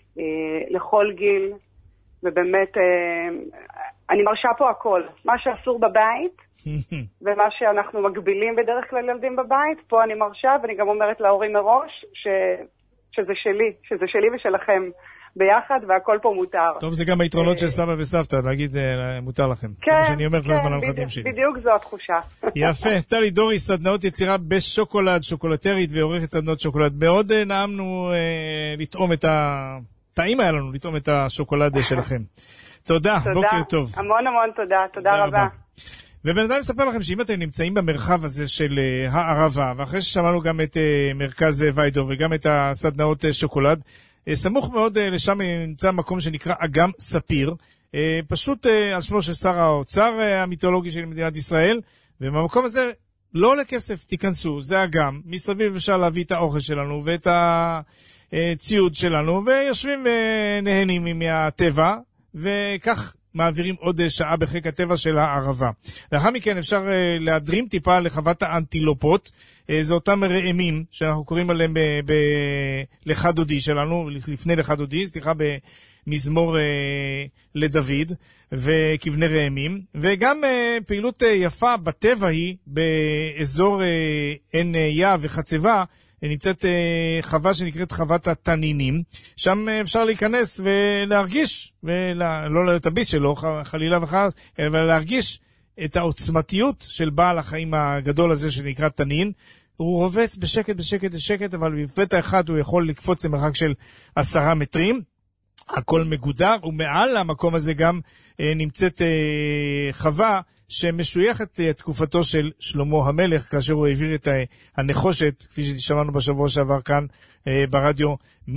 לכל גיל, ובאמת אני מרשה פה הכל. מה שאסור בבית, ומה שאנחנו מגבילים בדרך כלל ילדים בבית, פה אני מרשה, ואני גם אומרת להורים מראש, ש... שזה שלי, שזה שלי ושלכם ביחד, והכל פה מותר. טוב, זה גם היתרונות של סבא וסבתא, להגיד מותר לכם. כן, שאני אומר כל הזמן למחדים שלי. בדיוק זו התחושה. יפה, טלי דורי, סדנאות יצירה בשוקולד, שוקולטרית ועורכת סדנאות שוקולד. מאוד נעמנו לטעום את ה... טעים היה לנו לטעום את השוקולד שלכם. תודה, בוקר טוב. המון המון תודה, תודה רבה. ובינתיים נספר לכם שאם אתם נמצאים במרחב הזה של הערבה, ואחרי ששמענו גם את מרכז ויידור וגם את הסדנאות שוקולד, סמוך מאוד לשם נמצא מקום שנקרא אגם ספיר, פשוט על שמו של שר האוצר המיתולוגי של מדינת ישראל, ובמקום הזה לא עולה כסף, תיכנסו, זה אגם, מסביב אפשר להביא את האוכל שלנו ואת הציוד שלנו, ויושבים ונהנים מהטבע, וכך מעבירים עוד שעה בחיק הטבע של הערבה. לאחר מכן אפשר להדרים טיפה לחוות האנטילופות, זה אותם רעמים שאנחנו קוראים עליהם ב- ב- לך דודי שלנו, לפני לך דודי, סליחה, במזמור לדוד, וכבני רעמים, וגם פעילות יפה בטבע היא באזור עין יה וחצבה, נמצאת חווה שנקראת חוות התנינים, שם אפשר להיכנס ולהרגיש, ולא לטביס שלו, חלילה וחס, אבל להרגיש את העוצמתיות של בעל החיים הגדול הזה שנקרא תנין. הוא רובץ בשקט, בשקט, בשקט, אבל בבית האחד הוא יכול לקפוץ למרחק של עשרה מטרים. הכל מגודר, ומעל המקום הזה גם נמצאת חווה שמשויכת לתקופתו של שלמה המלך, כאשר הוא העביר את הנחושת, כפי ששמענו בשבוע שעבר כאן ברדיו,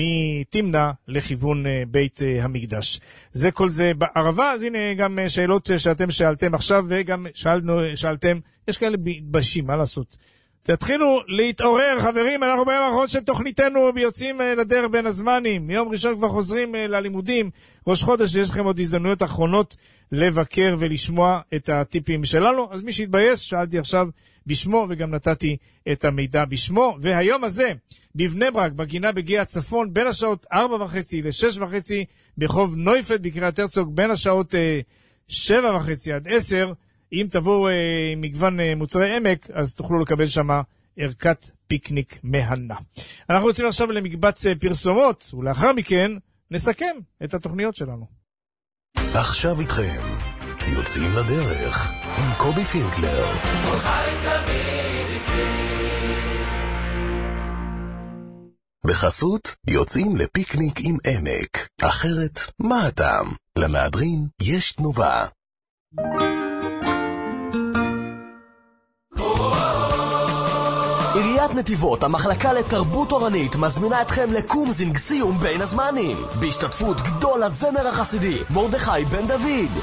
מתמנה לכיוון בית המקדש. זה כל זה בערבה. אז הנה גם שאלות שאתם שאלתם עכשיו, וגם שאלנו, שאלתם, יש כאלה מתביישים, מה לעשות? תתחילו להתעורר, חברים, אנחנו ביום האחרון של תוכניתנו יוצאים לדרך בין הזמנים. מיום ראשון כבר חוזרים ללימודים, ראש חודש, יש לכם עוד הזדמנויות אחרונות לבקר ולשמוע את הטיפים שלנו. אז מי שהתבייש, שאלתי עכשיו בשמו וגם נתתי את המידע בשמו. והיום הזה, בבני ברק, בגינה בגיע הצפון, בין השעות ארבע וחצי לשש וחצי, ברחוב נויפלד בקריית הרצוג, בין השעות אה, שבע וחצי עד עשר, אם תבואו אה, עם מגוון אה, מוצרי עמק, אז תוכלו לקבל שמה ערכת פיקניק מהנה. אנחנו רוצים עכשיו למקבץ אה, פרסומות, ולאחר מכן נסכם את התוכניות שלנו. עכשיו איתכם, יוצאים לדרך עם קובי פינקלר. בחסות, יוצאים לפיקניק עם עמק. אחרת, מה הטעם? למהדרין יש תנובה. עיריית נתיבות, המחלקה לתרבות אורנית, מזמינה אתכם לקום זינגסיום בין הזמנים, בהשתתפות גדול הזמר החסידי מרדכי בן דוד,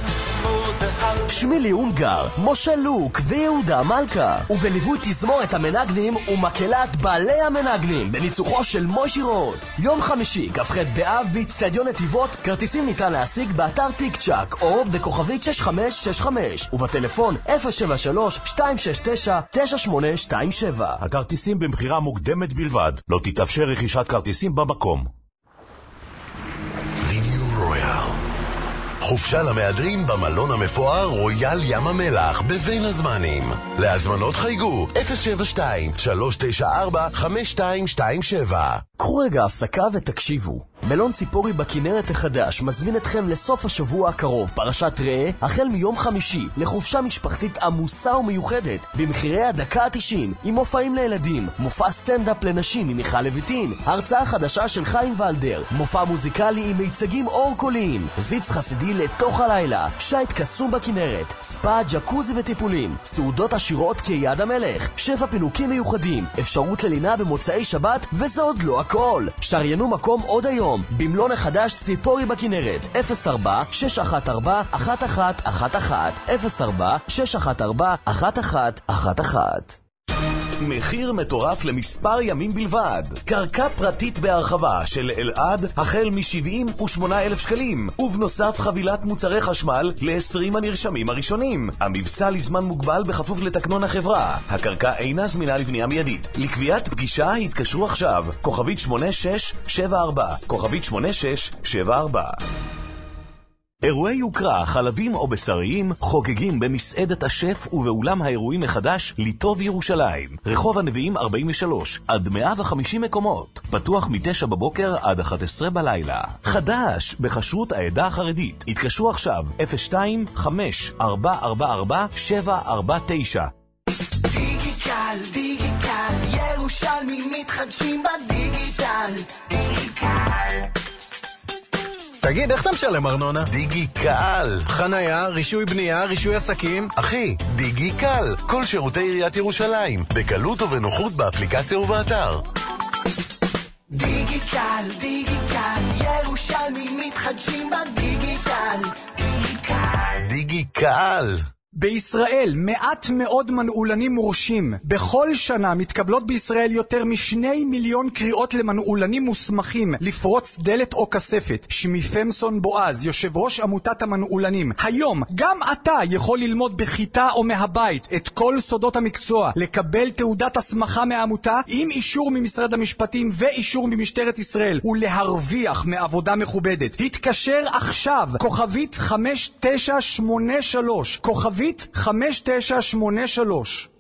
שמילי אונגר, משה לוק ויהודה מלכה, ובליווי תזמורת המנגנים ומקהלת בעלי המנגנים בניצוחו של מוישי רוט. יום חמישי, כ"ח באב, באצטדיון נתיבות. כרטיסים ניתן להשיג באתר טיק צ'ק או בכוכבית שש חמש שש חמש ובטלפון אפס שבע שלוש שתיים שש תשע תשע שמונה שתיים שבע. הכרטיסים במחירה מוקדמת בלבד, לא תתאפשר רכישת כרטיסים במקום. חופשה למהדרין במלון המפואר רויאל ים המלח בבין הזמנים. להזמנות חייגו אפס שבע שתיים שלוש תשע ארבע חמש שתיים שתיים שבע. קחו רגע הפסקה ותקשיבו. מלון ציפורי בכנרת החדש מזמין אתכם לסוף השבוע הקרוב, פרשת ראה, החל מיום חמישי, לחופשה משפחתית עמוסה ומיוחדת, במחירי הדקה ה-תשעים, עם מופעים לילדים, מופע סטנדאפ לנשים עם מיכל לויטין, הרצאה חדשה של חיים ולדר, מופע מוזיקלי עם מיצגים אור קוליים, זיץ חסידי לתוך הלילה, שייט קסום בכנרת, ספא, ג'קוזי וטיפולים, סעודות עשירות כיד המלך, שבע פינוקים מיוחדים, אפשרות ללינה במוצאי שבת, וזה עוד לא הכל. שריינו מקום עוד היום במלון החדש ציפורי בכנרת. אפס ארבע שש אחת ארבע אחת אחת אחת אחת אפס ארבע שש אחת ארבע אחת אחת אחת אחת. מחיר מטורף למספר ימים בלבד. קרקע פרטית בהרחבה של אלעד החל מ-שבעים ושמונה אלף שקלים, ובנוסף חבילת מוצרי חשמל ל-עשרים הנרשמים הראשונים. המבצע לזמן מוגבל בכפוף לתקנון החברה. הקרקע אינה זמינה לבנייה מיידית. לקביעת פגישה התקשרו עכשיו כוכבית שמונה שש שבע ארבע כוכבית שמונה שש שבע ארבע. אירועי יוקרה, חלבים או בשריים חוגגים במסעדת השף ובאולם האירועים החדש ליטוב ירושלים, רחוב הנביאים ארבעים ושלוש, עד מאה וחמישים מקומות, פתוח מתשע בבוקר עד אחת עשרה בלילה. חדש בחשרות העדה החרדית. התקשרו עכשיו אפס שתיים חמש ארבע ארבע ארבע שבע ארבע תשע. דיגיטל, דיגיטל, ירושלמים מתחדשים בדיגיטל. דיגיטל. תגיד, איך אתה משלם ארנונה? דיגי קל. חנייה, רישוי בנייה, רישוי עסקים. אחי, דיגי קל. כל שירותי עיריית ירושלים. בקלות ובנוחות באפליקציה ובאתר. דיגיטל, דיגיטל, ירושלמים מתחדשים בדיגיטל. דיגיטל. דיגי קל. בישראל מעט מאוד מנעולנים מורשים. בכל שנה מתקבלות בישראל יותר משני מיליון קריאות למנעולנים מוסמכים לפרוץ דלת או כספת. שמי פמסון בועז, יושב ראש עמותת המנעולנים. היום גם אתה יכול ללמוד בכיתה או מהבית את כל סודות המקצוע, לקבל תעודת הסמכה מהעמותה עם אישור ממשרד המשפטים ואישור ממשטרת ישראל, ולהרוויח מעבודה מכובדת. התקשר עכשיו, כוכבית חמש תשע שמונה שלוש, כוכבית חמש תשע שמונה שלוש.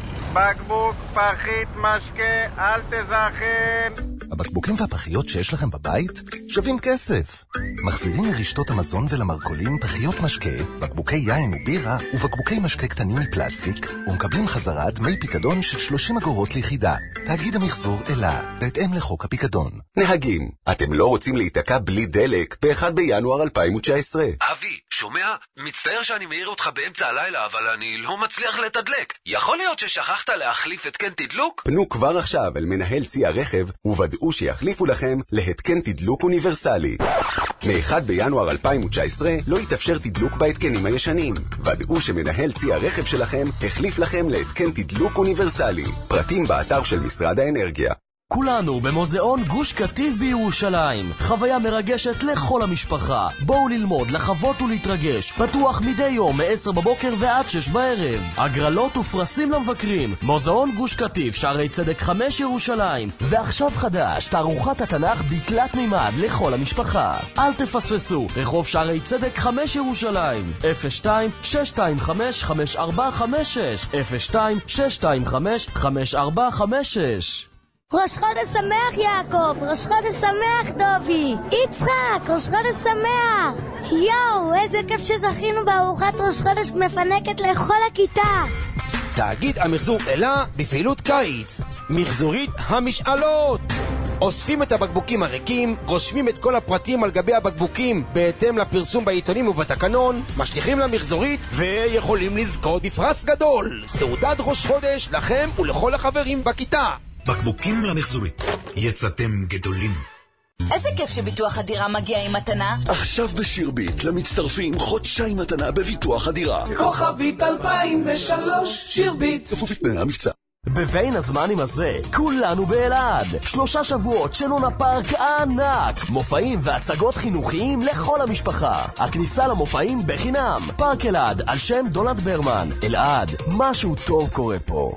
בקבוק פחית משקה, אל תזכן. הבקבוקים והפחיות שיש לכם בבית שווים כסף. מחזירים לרשתות המזון ולמרכולים פחיות משקה, בקבוקי יין ובירה ובקבוקי משקה קטנים מפלסטיק, ומקבלים חזרה דמי פיקדון של שלושים אגורות ליחידה. תאגיד המחזור אלה, בהתאם לחוק הפיקדון. נהגים, אתם לא רוצים להיתקע בלי דלק ב-אחד בינואר אלפיים תשע עשרה. אבי, שומע? מצטער שאני מעיר אותך באמצע הלילה, אבל אני לא מצליח לתדלק. יכול להיות ששכחת להחליף התקן תדלוק? פנו כבר עכשיו אל מנהל צי הרכב וודאו שיחליפו לכם להתקן תדלוק אוניברסלי. מ-אחד בינואר אלפיים תשע עשרה לא יתאפשר תדלוק בהתקנים הישנים. ודאו שמנהל צי הרכב שלכם החליף לכם להתקן תדלוק אוניברסלי. פרטים באתר של משרד האנרגיה. כולנו במוזיאון גוש קטיף בירושלים. חוויה מרגשת לכל המשפחה. בואו ללמוד, לחוות ולהתרגש. פתוח מדי יום מ-עשר בבוקר ועד שש בערב. הגרלות ופרסים למבקרים. מוזיאון גוש קטיף, שערי צדק חמש ירושלים. ועכשיו חדש, תערוכת התנ"ך בתלת מימד לכל המשפחה. אל תפספסו, רחוב שערי צדק חמש ירושלים. אפס שתיים שש שתיים חמש חמש ארבע חמש שש אפס שתיים שש שתיים חמש חמש ארבע חמש שש. ראש חודש שמח יעקב, ראש חודש שמח דובי, יצחק, ראש חודש שמח. יואו, איזה כיף שזכינו בארוחת ראש חודש מפנקת לכל הכיתה. תאגיד המחזור אלה בפעילות קיץ, מחזורית המשאלות. אוספים את הבקבוקים הריקים, רושמים את כל הפרטים על גבי הבקבוקים בהתאם לפרסום בעיתונים ובתקנון, משליחים למחזורית ויכולים לזכות בפרס גדול, סעודת ראש חודש לכם ולכל החברים בכיתה. בקבוקים למחזורית, יצאתם גדולים. איזה כיף שביטוח הדירה מגיע עם מתנה. עכשיו בשירביט למצטרפים חודשיים מתנה בביטוח הדירה. כוכבית אלפיים ושלוש שירביט. כפוף לתנאי המבצע. בבין הזמנים הזה, כולנו באלעד. שלושה שבועות של לונה פארק ענק. מופעים והצגות חינוכיים לכל המשפחה. הכניסה למופעים בחינם. פארק אלעד על שם דונלד ברמן. אלעד, משהו טוב קורה פה.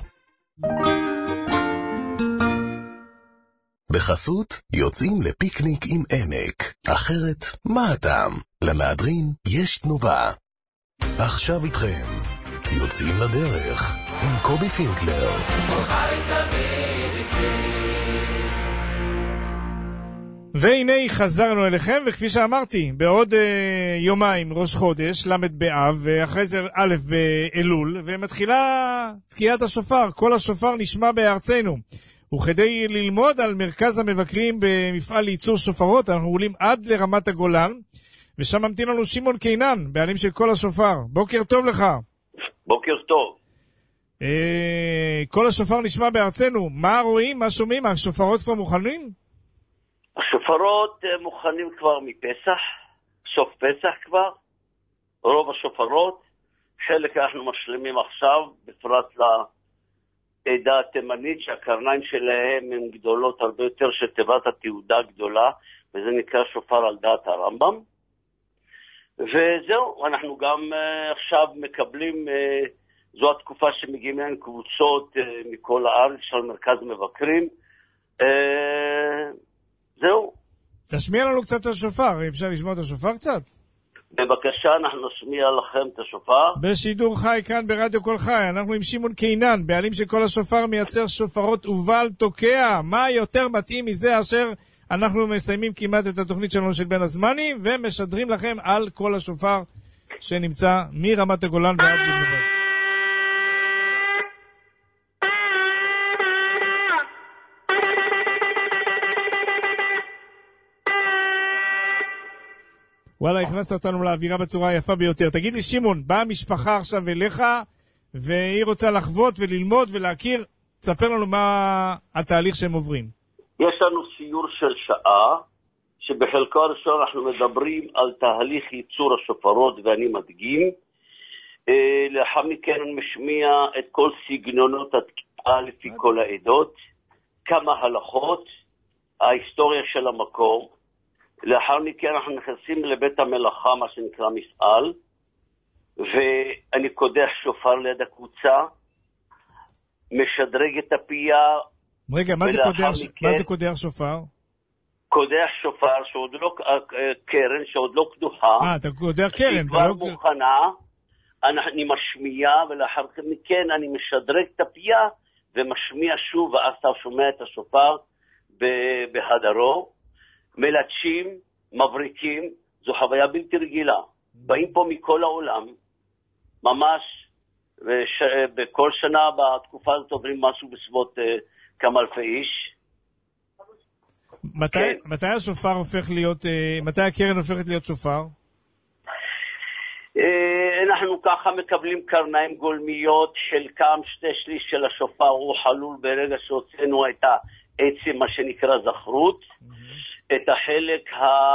בחסות יוצאים לפיקניק עם עמק. אחרת, מה הטעם? למהדרין יש תנובה. עכשיו איתכם, יוצאים לדרך עם קובי פינקלר. והנה חזרנו אליכם, וכפי שאמרתי, בעוד אה, יומיים ראש חודש, למד באב, ואחרי זה א' באלול, ומתחילה תקיעת השופר. כל השופר נשמע בארצנו. וכדי ללמוד על מרכז המבקרים במפעל לייצור שופרות, אנחנו עולים עד לרמת הגולן, ושם ממתין לנו שמעון קינן, בעלים של כל השופר. בוקר טוב לך. בוקר טוב. אה, כל השופר נשמע בארצנו. מה רואים? מה שומעים? השופרות כבר מוכנים? השופרות מוכנים כבר מפסח, סוף פסח כבר, רוב השופרות, חלק אנחנו משלימים עכשיו, בפרט לעדה התימנית שהקרניים שלהם הן גדולות הרבה יותר, שתיבת התעודה גדולה, וזה נקרא שופר על דעת הרמב"ם. וזהו, אנחנו גם uh, עכשיו מקבלים, uh, זו התקופה שמגיעים להן קבוצות uh, מכל הארץ של מרכז מבקרים. Uh, זהו. תשמיע לנו קצת את השופר, אפשר לשמוע את השופר קצת? בבקשה, אנחנו נשמיע לכם את השופר. בשידור חי כאן ברדיו כל חי, אנחנו עם שמעון קינן, בעלים של כל השופר, מייצר שופרות ובעל תוקע. מה יותר מתאים מזה אשר אנחנו מסיימים כמעט את התוכנית שלנו של בין הזמנים, ומשדרים לכם על כל השופר שנמצא מרמת הגולן ועד גלבוע. וואלה, הכנסת אותנו לאווירה בצורה היפה ביותר. תגיד לי, שמעון, באה המשפחה עכשיו אליך, והיא רוצה לחוות וללמוד ולהכיר. תספר לנו מה התהליך שהם עוברים. יש לנו סיור של שעה, שבחלקו הראשון אנחנו מדברים על תהליך ייצור השופרות, ואני מדגים. לאחר מכן אני משמיע את כל סגנונות התקיעה לפי כל העדות, כמה הלכות, ההיסטוריה של המקום. לאחר מכן אנחנו נכנסים לבית המלאכה, מה שנקרא מפעל, ואני קודח שופר ליד הקבוצה, משדרג את הפייה. רגע, מה זה קודח, מכן, מה זה קודח שופר? קודח שופר שעוד לא, קרן שעוד לא קדוחה. אה, אתה קודח קרן. היא כבר לא... מוכנה, אני משמיע, ולאחר מכן אני משדרג את הפייה, ומשמיע שוב, ואז אתה שומע את השופר בהדרו. מלטשים, מבריקים, זו חוויה בלתי רגילה. באים פה מכל העולם, ממש, וש... בכל שנה בתקופה הזאת עוברים משהו בסביבות uh, כמה אלפי איש. מתי, כן. מתי השופר הופך להיות, uh, מתי הקרן הופכת להיות שופר? Uh, אנחנו ככה מקבלים קרניים גולמיות, חלקם שתי שליש של השופר הוא חלול ברגע שהוצאנו את העצם, מה שנקרא זכרות. Mm-hmm. את החלק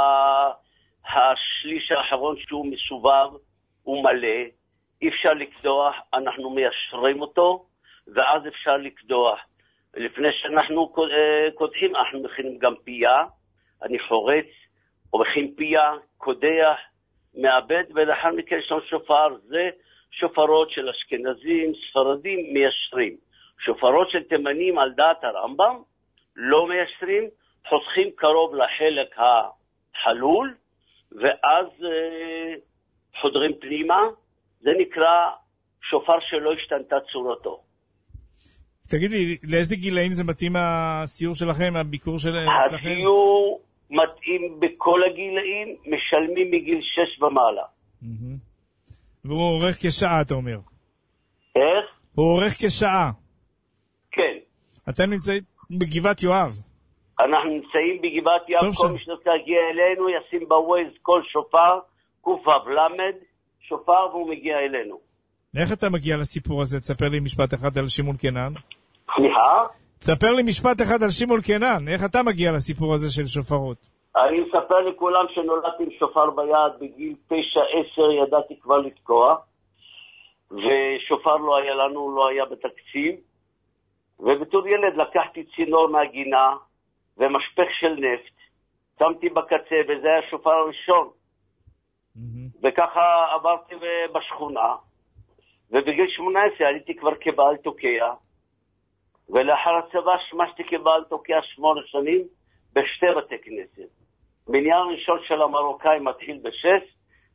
השליש האחרון שהוא מסובב, הוא מלא, אי אפשר לקדוח, אנחנו מיישרים אותו, ואז אפשר לקדוח. לפני שאנחנו קודחים, אנחנו מכינים גם פייה, אני חורץ, או מכין פייה, קודח, מעבד, ולאחר מכן יש לנו שופר, זה שופרות של אשכנזים, ספרדים, מיישרים. שופרות של תימנים על דעת הרמב"ם, לא מיישרים, חוסכים קרוב לחלק החלול, ואז אה, חודרים פנימה. זה נקרא שופר שלא השתנתה צורתו. תגיד לי, לאיזה גילאים זה מתאים הסיור שלכם, הביקור של אצלכם? הסיור מתאים בכל הגילאים, משלמים מגיל שש ומעלה. Mm-hmm. והוא עורך כשעה, אתה אומר? איך? הוא עורך כשעה. כן. אתם נמצאים בגבעת יואב. אנחנו נמצאים בגבעת יואב, כל מי שרוצה להגיע אלינו, ישים בווייז כל שופר, קוף למד, שופר, והוא מגיע אלינו. איך אתה מגיע לסיפור הזה? תספר לי משפט אחד על שמעון קינן. סליחה? תספר לי משפט אחד על שמעון קינן. איך אתה מגיע לסיפור הזה של שופרות? אני מספר לכולם שנולדתי עם שופר ביד, בגיל תשע עשר ידעתי כבר לתקוע, ושופר לא היה לנו, לא היה בתקציב, ובתור ילד לקחתי צינור מהגינה, ומשפך של נפט, שמתי בקצה, וזה היה השופר הראשון. Mm-hmm. וככה עברתי בשכונה, ובגיל שמונה עשרה עליתי כבר כבעל תוקע, ולאחר הצבא שמשתי כבעל תוקע שמונה שנים בשתי בתי כנסת. מניין ראשון של המרוקאים מתחיל בשש,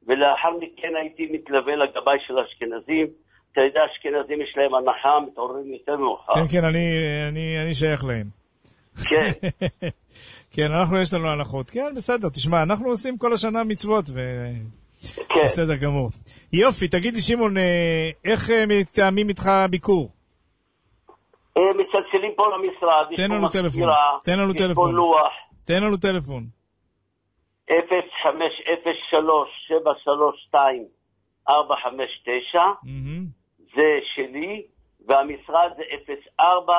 ולאחר מכן הייתי מתלווה לגבאי של האשכנזים. אתה יודע, אשכנזים יש להם הנחה, מתעוררים יותר מאוחר. כן, כן, אני, אני, אני שייך להם. כן. כן, אנחנו יש לנו הנחות. כן, בסדר, תשמע, אנחנו עושים כל השנה מצוות, ו... כן. בסדר גמור. יופי, תגיד לי, שמעון, איך מתאמים איתך ביקור? מצלצלים פה למשרד, תן לנו טלפון, תן לנו טלפון. תן לנו טלפון. אפס חמש אפס שלוש שבע שלוש שתיים ארבע חמש תשע, זה שלי, והמשרד זה אפס ארבע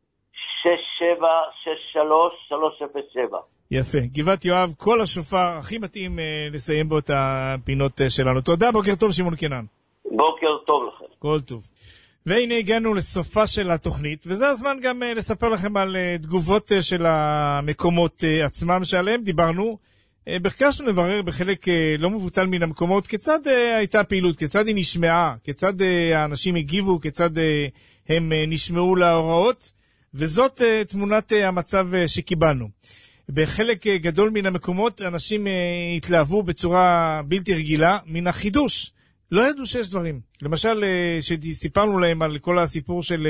שש שבע שש שלוש שלוש אפס שבע. יפה, גבעת יואב, כל השופר הכי מתאים אה, לסיים בו את הפינות אה, שלנו. תודה, בוקר טוב שמעון קינן. בוקר טוב לכם. כל טוב. והנה הגענו לסופה של התוכנית, וזה הזמן גם אה, לספר לכם על אה, תגובות אה, של המקומות אה, עצמם שעליהם דיברנו. אה, ביקשנו לברר בחלק אה, לא מבוטל מן המקומות כיצד אה, הייתה פעילות, כיצד היא נשמעה, כיצד אה, האנשים הגיבו, כיצד אה, הם אה, נשמעו להוראות, וזאת אה, תמונת אה, המצב אה, שקיבלנו. בחלק גדול מן המקומות אנשים התלהבו בצורה בלתי רגילה מן החידוש. לא ידעו שיש דברים. למשל, שסיפרנו להם על כל הסיפור של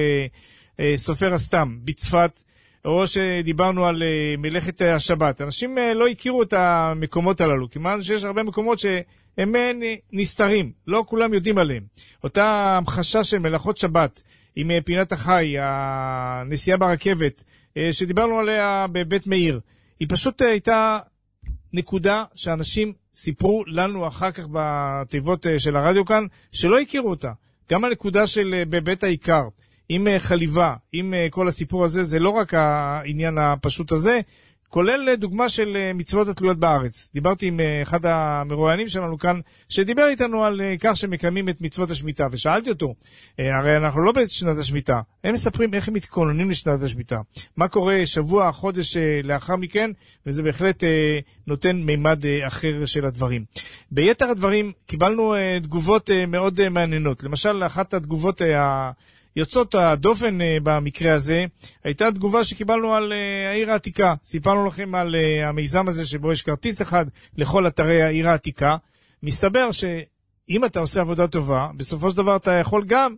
סופר הסתם בצפת, או שדיברנו על מלאכת השבת. אנשים לא הכירו את המקומות הללו, כיוון שיש הרבה מקומות שהם נסתרים, לא כולם יודעים עליהם. אותה המחשה של מלאכות שבת עם פינת החי, הנסיעה ברכבת, שדיברנו עליה בבית מאיר, היא פשוט הייתה נקודה שאנשים סיפרו לנו אחר כך בתיבות של הרדיו כאן, שלא הכירו אותה. גם הנקודה של בבית העיקר, עם חליבה, עם כל הסיפור הזה, זה לא רק העניין הפשוט הזה, כולל דוגמה של מצוות התלויות בארץ. דיברתי עם אחד המרואיינים שלנו כאן, שדיבר איתנו על כך שמקיימים את מצוות השמיטה, ושאלתי אותו, הרי אנחנו לא בשנת השמיטה, הם מספרים איך הם מתכוננים לשנת השמיטה, מה קורה שבוע, חודש לאחר מכן, וזה בהחלט נותן מימד אחר של הדברים. ביתר הדברים קיבלנו תגובות מאוד מעניינות. למשל, אחת התגובות ה... יוצאות הדופן במקרה הזה, הייתה תגובה שקיבלנו על העיר העתיקה. סיפרנו לכם על המיזם הזה שבו יש כרטיס אחד לכל אתרי העיר העתיקה. מסתבר שאם אתה עושה עבודה טובה, בסופו של דבר אתה יכול גם,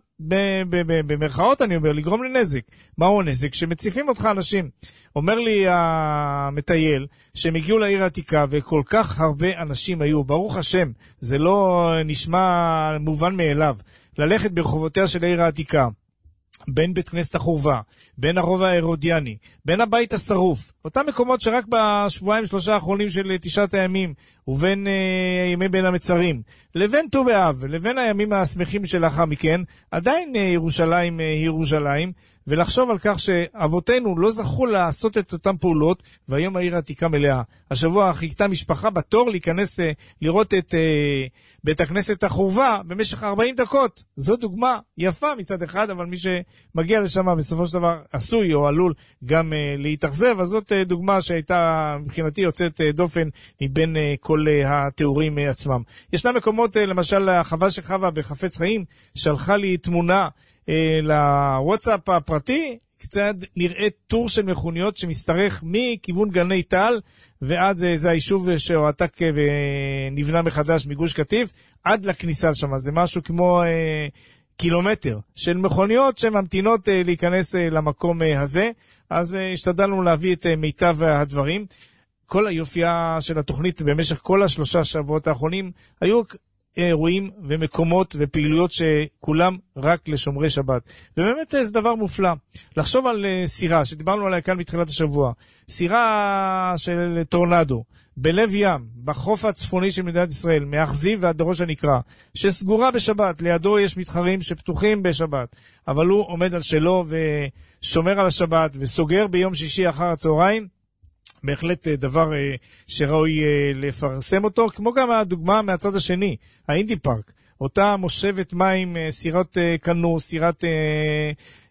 במרכאות אני אומר, לגרום לנזק. מהו הנזק? שמציפים אותך אנשים. אומר לי המטייל שהם הגיעו לעיר העתיקה וכל כך הרבה אנשים היו, ברוך השם, זה לא נשמע מובן מאליו, ללכת ברחובותיה של העיר העתיקה, בין בית כנסת החורבה, בין הרובע ההרודיאני, בין הבית השרוף, אותם מקומות שרק בשבועיים שלושה האחרונים של תשעת הימים, ובין אה, ימי בין המצרים, לבין ט"ו באב, לבין הימים השמחים שלאחר מכן, עדיין אה, ירושלים אה, ירושלים, ולחשוב על כך שאבותינו לא זכו לעשות את אותם פעולות, והיום העיר העתיקה מלאה. השבוע חיכתה משפחה בתור להיכנס לראות את uh, בית הכנסת החורבה במשך ארבעים דקות. זו דוגמה יפה מצד אחד, אבל מי שמגיע לשם בסופו של דבר עשוי או עלול גם uh, להתאכזב, אז זאת uh, דוגמה שהייתה מבחינתי יוצאת uh, דופן מבין uh, כל uh, התיאורים uh, עצמם. ישנם מקומות, uh, למשל החווה שחווה בחפץ חיים, שלחה לי תמונה לוואטסאפ הפרטי, קצת נראה טור של מכוניות שמסתרך מכיוון גני טל ועד זה היישוב שהועתק ונבנה מחדש מגוש קטיף עד לכניסה לשם. זה משהו כמו אה, קילומטר של מכוניות שממתינות אה, להיכנס אה, למקום אה, הזה. אז אה, השתדלנו להביא את אה, מיטב הדברים. כל היופייה של התוכנית במשך כל השלושה שבועות האחרונים היו אירועים ומקומות ופעילויות שכולם רק לשומרי שבת. ובאמת זה דבר מופלא. לחשוב על סירה שדיברנו עליה כאן מתחילת השבוע. סירה של טורנדו בלב ים, בחוף הצפוני של מדינת ישראל, מאכזיב ועד ראש הנקרה, שסגורה בשבת. לידו יש מתחרים שפתוחים בשבת, אבל הוא עומד על שלו ושומר על השבת וסוגר ביום שישי אחר הצהריים. בהחלט דבר שראוי לפרסם אותו, כמו גם הדוגמה מהצד השני, האינדי פארק, אותה מושבת מים, סירת קנו, סירת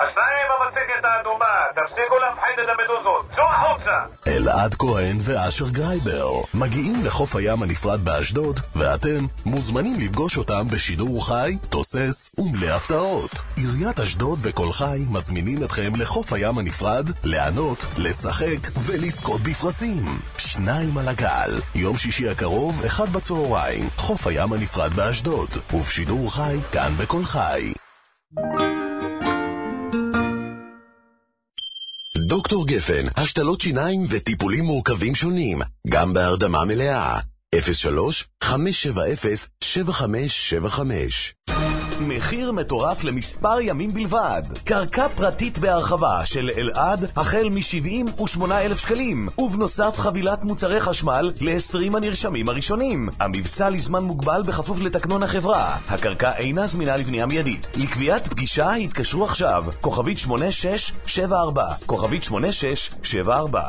השניים במצגת האדומה, תפסיקו להפחיד את המדוזות, צאו החוצה! אלעד כהן ואשר גרייבר מגיעים לחוף הים הנפרד באשדוד, ואתם מוזמנים לפגוש אותם בשידור חי, תוסס ומלא הפתעות. עיריית אשדוד וכל חי מזמינים אתכם לחוף הים הנפרד, לענות, לשחק ולזכות בפרסים. שניים על הגל, יום שישי הקרוב, אחד בצהריים, חוף הים הנפרד באשדוד, ובשידור חי כאן בכל חי. דוקטור גפן, השתלות שיניים וטיפולים מורכבים שונים, גם בהרדמה מלאה. אפס שלוש חמש שבע אפס שבע חמש שבע חמש. מחיר מטורף למספר ימים בלבד. קרקע פרטית בהרחבה של אלעד החל מ-שבעים ושמונה אלף שקלים, ובנוסף חבילת מוצרי חשמל ל-עשרים הנרשמים הראשונים. המבצע לזמן מוגבל בכפוף לתקנון החברה. הקרקע אינה זמינה לבנייה מיידית. לקביעת פגישה התקשרו עכשיו, כוכבית שמונה שש שבע ארבע, כוכבית שמונה שש שבע ארבע.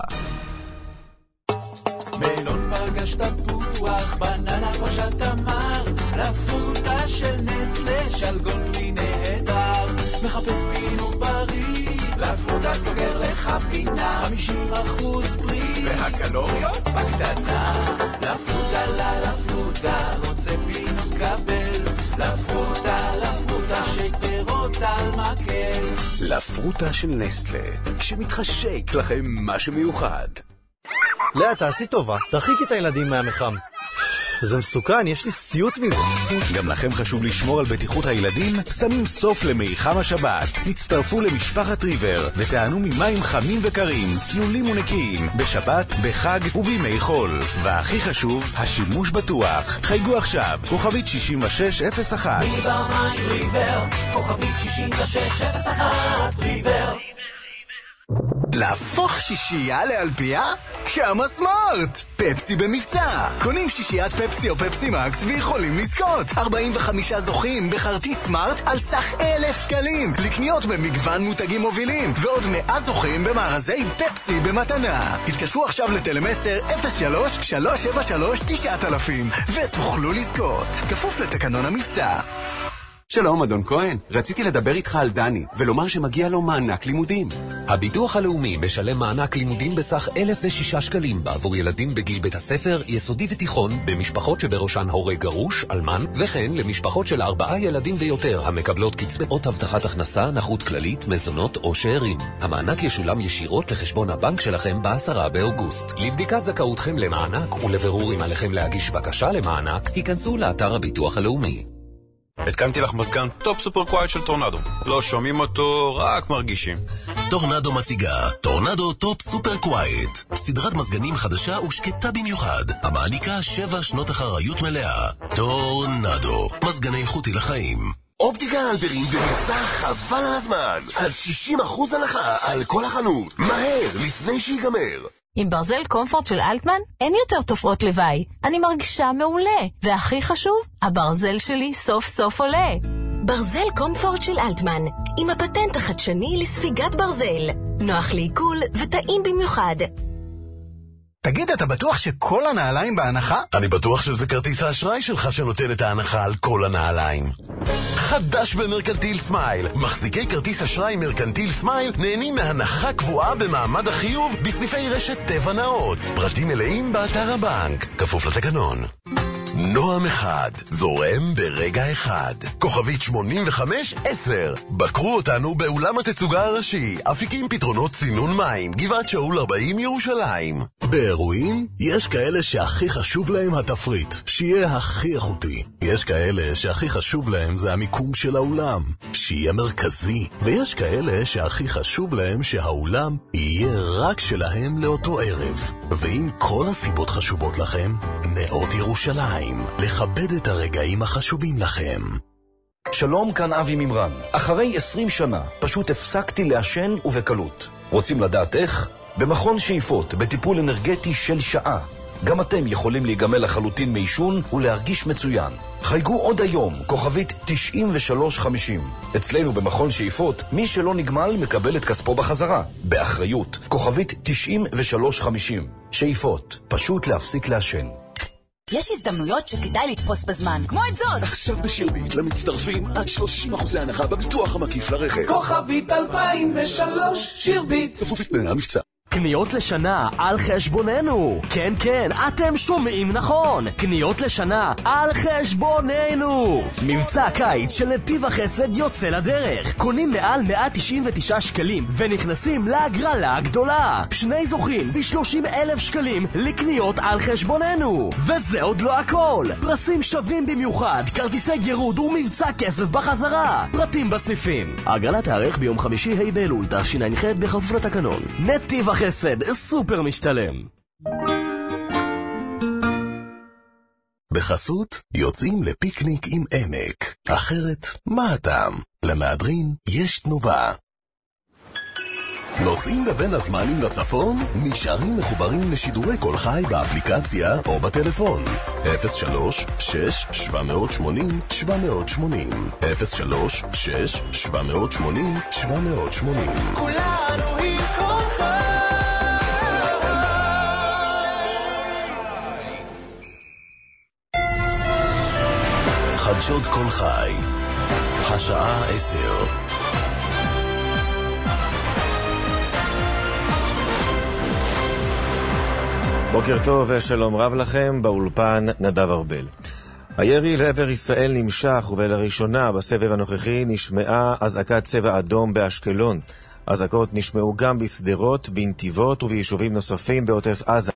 מלון פגש תפוח, בננה פרשת תמר, לפרוטה של נסלה, שלגון לי נהדר, מחפש פינוק בריא, לפרוטה סוגר לך פינה, חמישים אחוז בריא, והקלוריות בקטנה, לפרוטה ללפרוטה, רוצה פינוק קבל, לפרוטה לפרוטה שפירות על מקל. לפרוטה של נסלה, כשמתחשק לכם משהו מיוחד. לאה, תעשי טובה, תרחיקי את הילדים מהמחם. זה מסוכן, יש לי סיוט מזה. גם לכם חשוב לשמור על בטיחות הילדים? שמים סוף למיחם השבת. הצטרפו למשפחת ריבר ותענו ממים חמים וקרים, ציולים ונקיים, בשבת, בחג ובימי חול. והכי חשוב, השימוש בטוח. חייגו עכשיו, כוכבית שישים ושש אפס אחת. ריבר מים ריבר, כוכבית שישים ושש אפס אחת, ריבר. להפוך שישייה לאלפייה? כמה סמארט! פפסי במבצע! קונים שישיית פפסי או פפסי מקס ויכולים לזכות! ארבעים וחמישה זוכים בכרטיס סמארט על סך אלף שקלים! לקניות במגוון מותגים מובילים! ועוד מאה זוכים במארזי פפסי במתנה! התקשרו עכשיו לטלמסר אפס שלוש שלוש שבע שלוש תשע אלפים ותוכלו לזכות! כפוף לתקנון המבצע. שלום, אדון כהן. רציתי לדבר איתך על דני, ולומר שמגיע לו מענק לימודים. הביטוח הלאומי משלם מענק לימודים בסך אלף ושישה שקלים בעבור ילדים בגיל בית הספר, יסודי ותיכון, במשפחות שבראשן הורה גרוש, אלמן, וכן למשפחות של ארבעה ילדים ויותר, המקבלות קצבאות הבטחת הכנסה, נכות כללית, מזונות או שאירים. המענק ישולם ישירות לחשבון הבנק שלכם בעשרה באוגוסט. לבדיקת זכאותכם למענק ולבירור אם עליכם להגיש בקשה למענק, היכנסו לאתר הביטוח הלאומי. התקנתי לך מזגן טופ סופר קווייט של טורנדו. לא שומעים אותו, רק מרגישים. טורנדו מציגה טורנדו טופ סופר קווייט, סדרת מזגנים חדשה ושקטה במיוחד, המעניקה שבע שנות אחריות מלאה. טורנדו, מזגני איכותי לחיים. אופטיקה אלפרין במבצע חבל על הזמן, עד שישים אחוז הנחה על כל החנות. מהר, לפני שיגמר. עם ברזל קומפורט של אלטמן אין יותר תופעות לוואי. אני מרגישה מעולה. והכי חשוב, הברזל שלי סוף סוף עולה. ברזל קומפורט של אלטמן, עם הפטנט החדשני לספיגת ברזל. נוח לעיכול וטעים במיוחד. תגיד, אתה בטוח שכל הנעליים בהנחה? אני בטוח שזה כרטיס האשראי שלך שנותן את ההנחה על כל הנעליים. חדש במרקנטיל סמייל. מחזיקי כרטיס אשראי מרקנטיל סמייל נהנים מהנחה קבועה במעמד החיוב בסניפי רשת טבע נאות. פרטים מלאים באתר הבנק. כפוף לתקנון. נועם אחד, זורם ברגע אחד. כוכבית שמונים וחמש עשר. בקרו אותנו באולם התצוגה הראשי, אפיקים פתרונות צינון מים, גבעת שאול ארבעים ירושלים. באירועים יש כאלה שהכי חשוב להם התפריט, שיהיה הכי איכותי. יש כאלה שהכי חשוב להם זה המיקום של האולם, שיהיה מרכזי. ויש כאלה שהכי חשוב להם שהאולם יהיה רק שלהם לאותו ערב. ואם כל הסיבות חשובות לכם, נאות ירושלים, לכבד את הרגעים החשובים לכם. שלום, כאן אבי ממרן. אחרי עשרים שנה פשוט הפסקתי לעשן ובקלות. רוצים לדעת איך? במכון שאיפות, בטיפול אנרגטי של שעה. גם אתם יכולים להיגמל לחלוטין מעישון ולהרגיש מצוין. חייגו עוד היום, כוכבית תשעים ושלוש חמישים. אצלנו במכון שאיפות, מי שלא נגמל מקבל את כספו בחזרה. באחריות, כוכבית תשעים ושלוש חמישים. שאיפות, פשוט להפסיק לעשן. יש הזדמנויות שכדאי לתפוס בזמן, כמו את זאת. עכשיו בשירביט למצטרפים עד שלושים אחוז הנחה בביטוח המקיף לרכב. כוכבית אלפיים ושלוש, שירביט. כפוף לתנאי המבצע. קניות לשנה על חשבוננו. כן, כן, אתם שומעים נכון. קניות לשנה על חשבוננו. מבצע קיץ של נתיב החסד יוצא לדרך. קונים מעל מאה תשעים ותשעה שקלים ונכנסים להגרלה הגדולה. שני זוכים ב-שלושים אלף שקלים לקניות על חשבוננו. וזה עוד לא הכל. פרסים שווים במיוחד, כרטיסי גירוד ומבצע כסף בחזרה. פרטים בסניפים. ההגרלה תארך ביום חמישי ה' באלול תשע"ח בכפוף לתקנון. נתיב החסד חסד סופר משתלם. בחסות יוצאים לפיקניק עם עמק. אחרת, מה הטעם? למהדרין יש תנובה. נוסעים בבין הזמנים לצפון? נשארים מחוברים לשידורי כל חי באפליקציה או בטלפון. אפס שלוש שש שבע שמונה שבע שמונה אפס שלוש שש שבע שמונה שבע שמונה. כולנו עם כל חי. חדשות כל חי, השעה עשר. בוקר טוב ושלום רב לכם, באולפן נדב ארבל. הירי לעבר ישראל נמשך, ולראשונה בסבב הנוכחי נשמעה אזעקת צבע אדום באשקלון. אזעקות נשמעו גם בסדרות, בנתיבות וביישובים נוספים בעוטף עזה.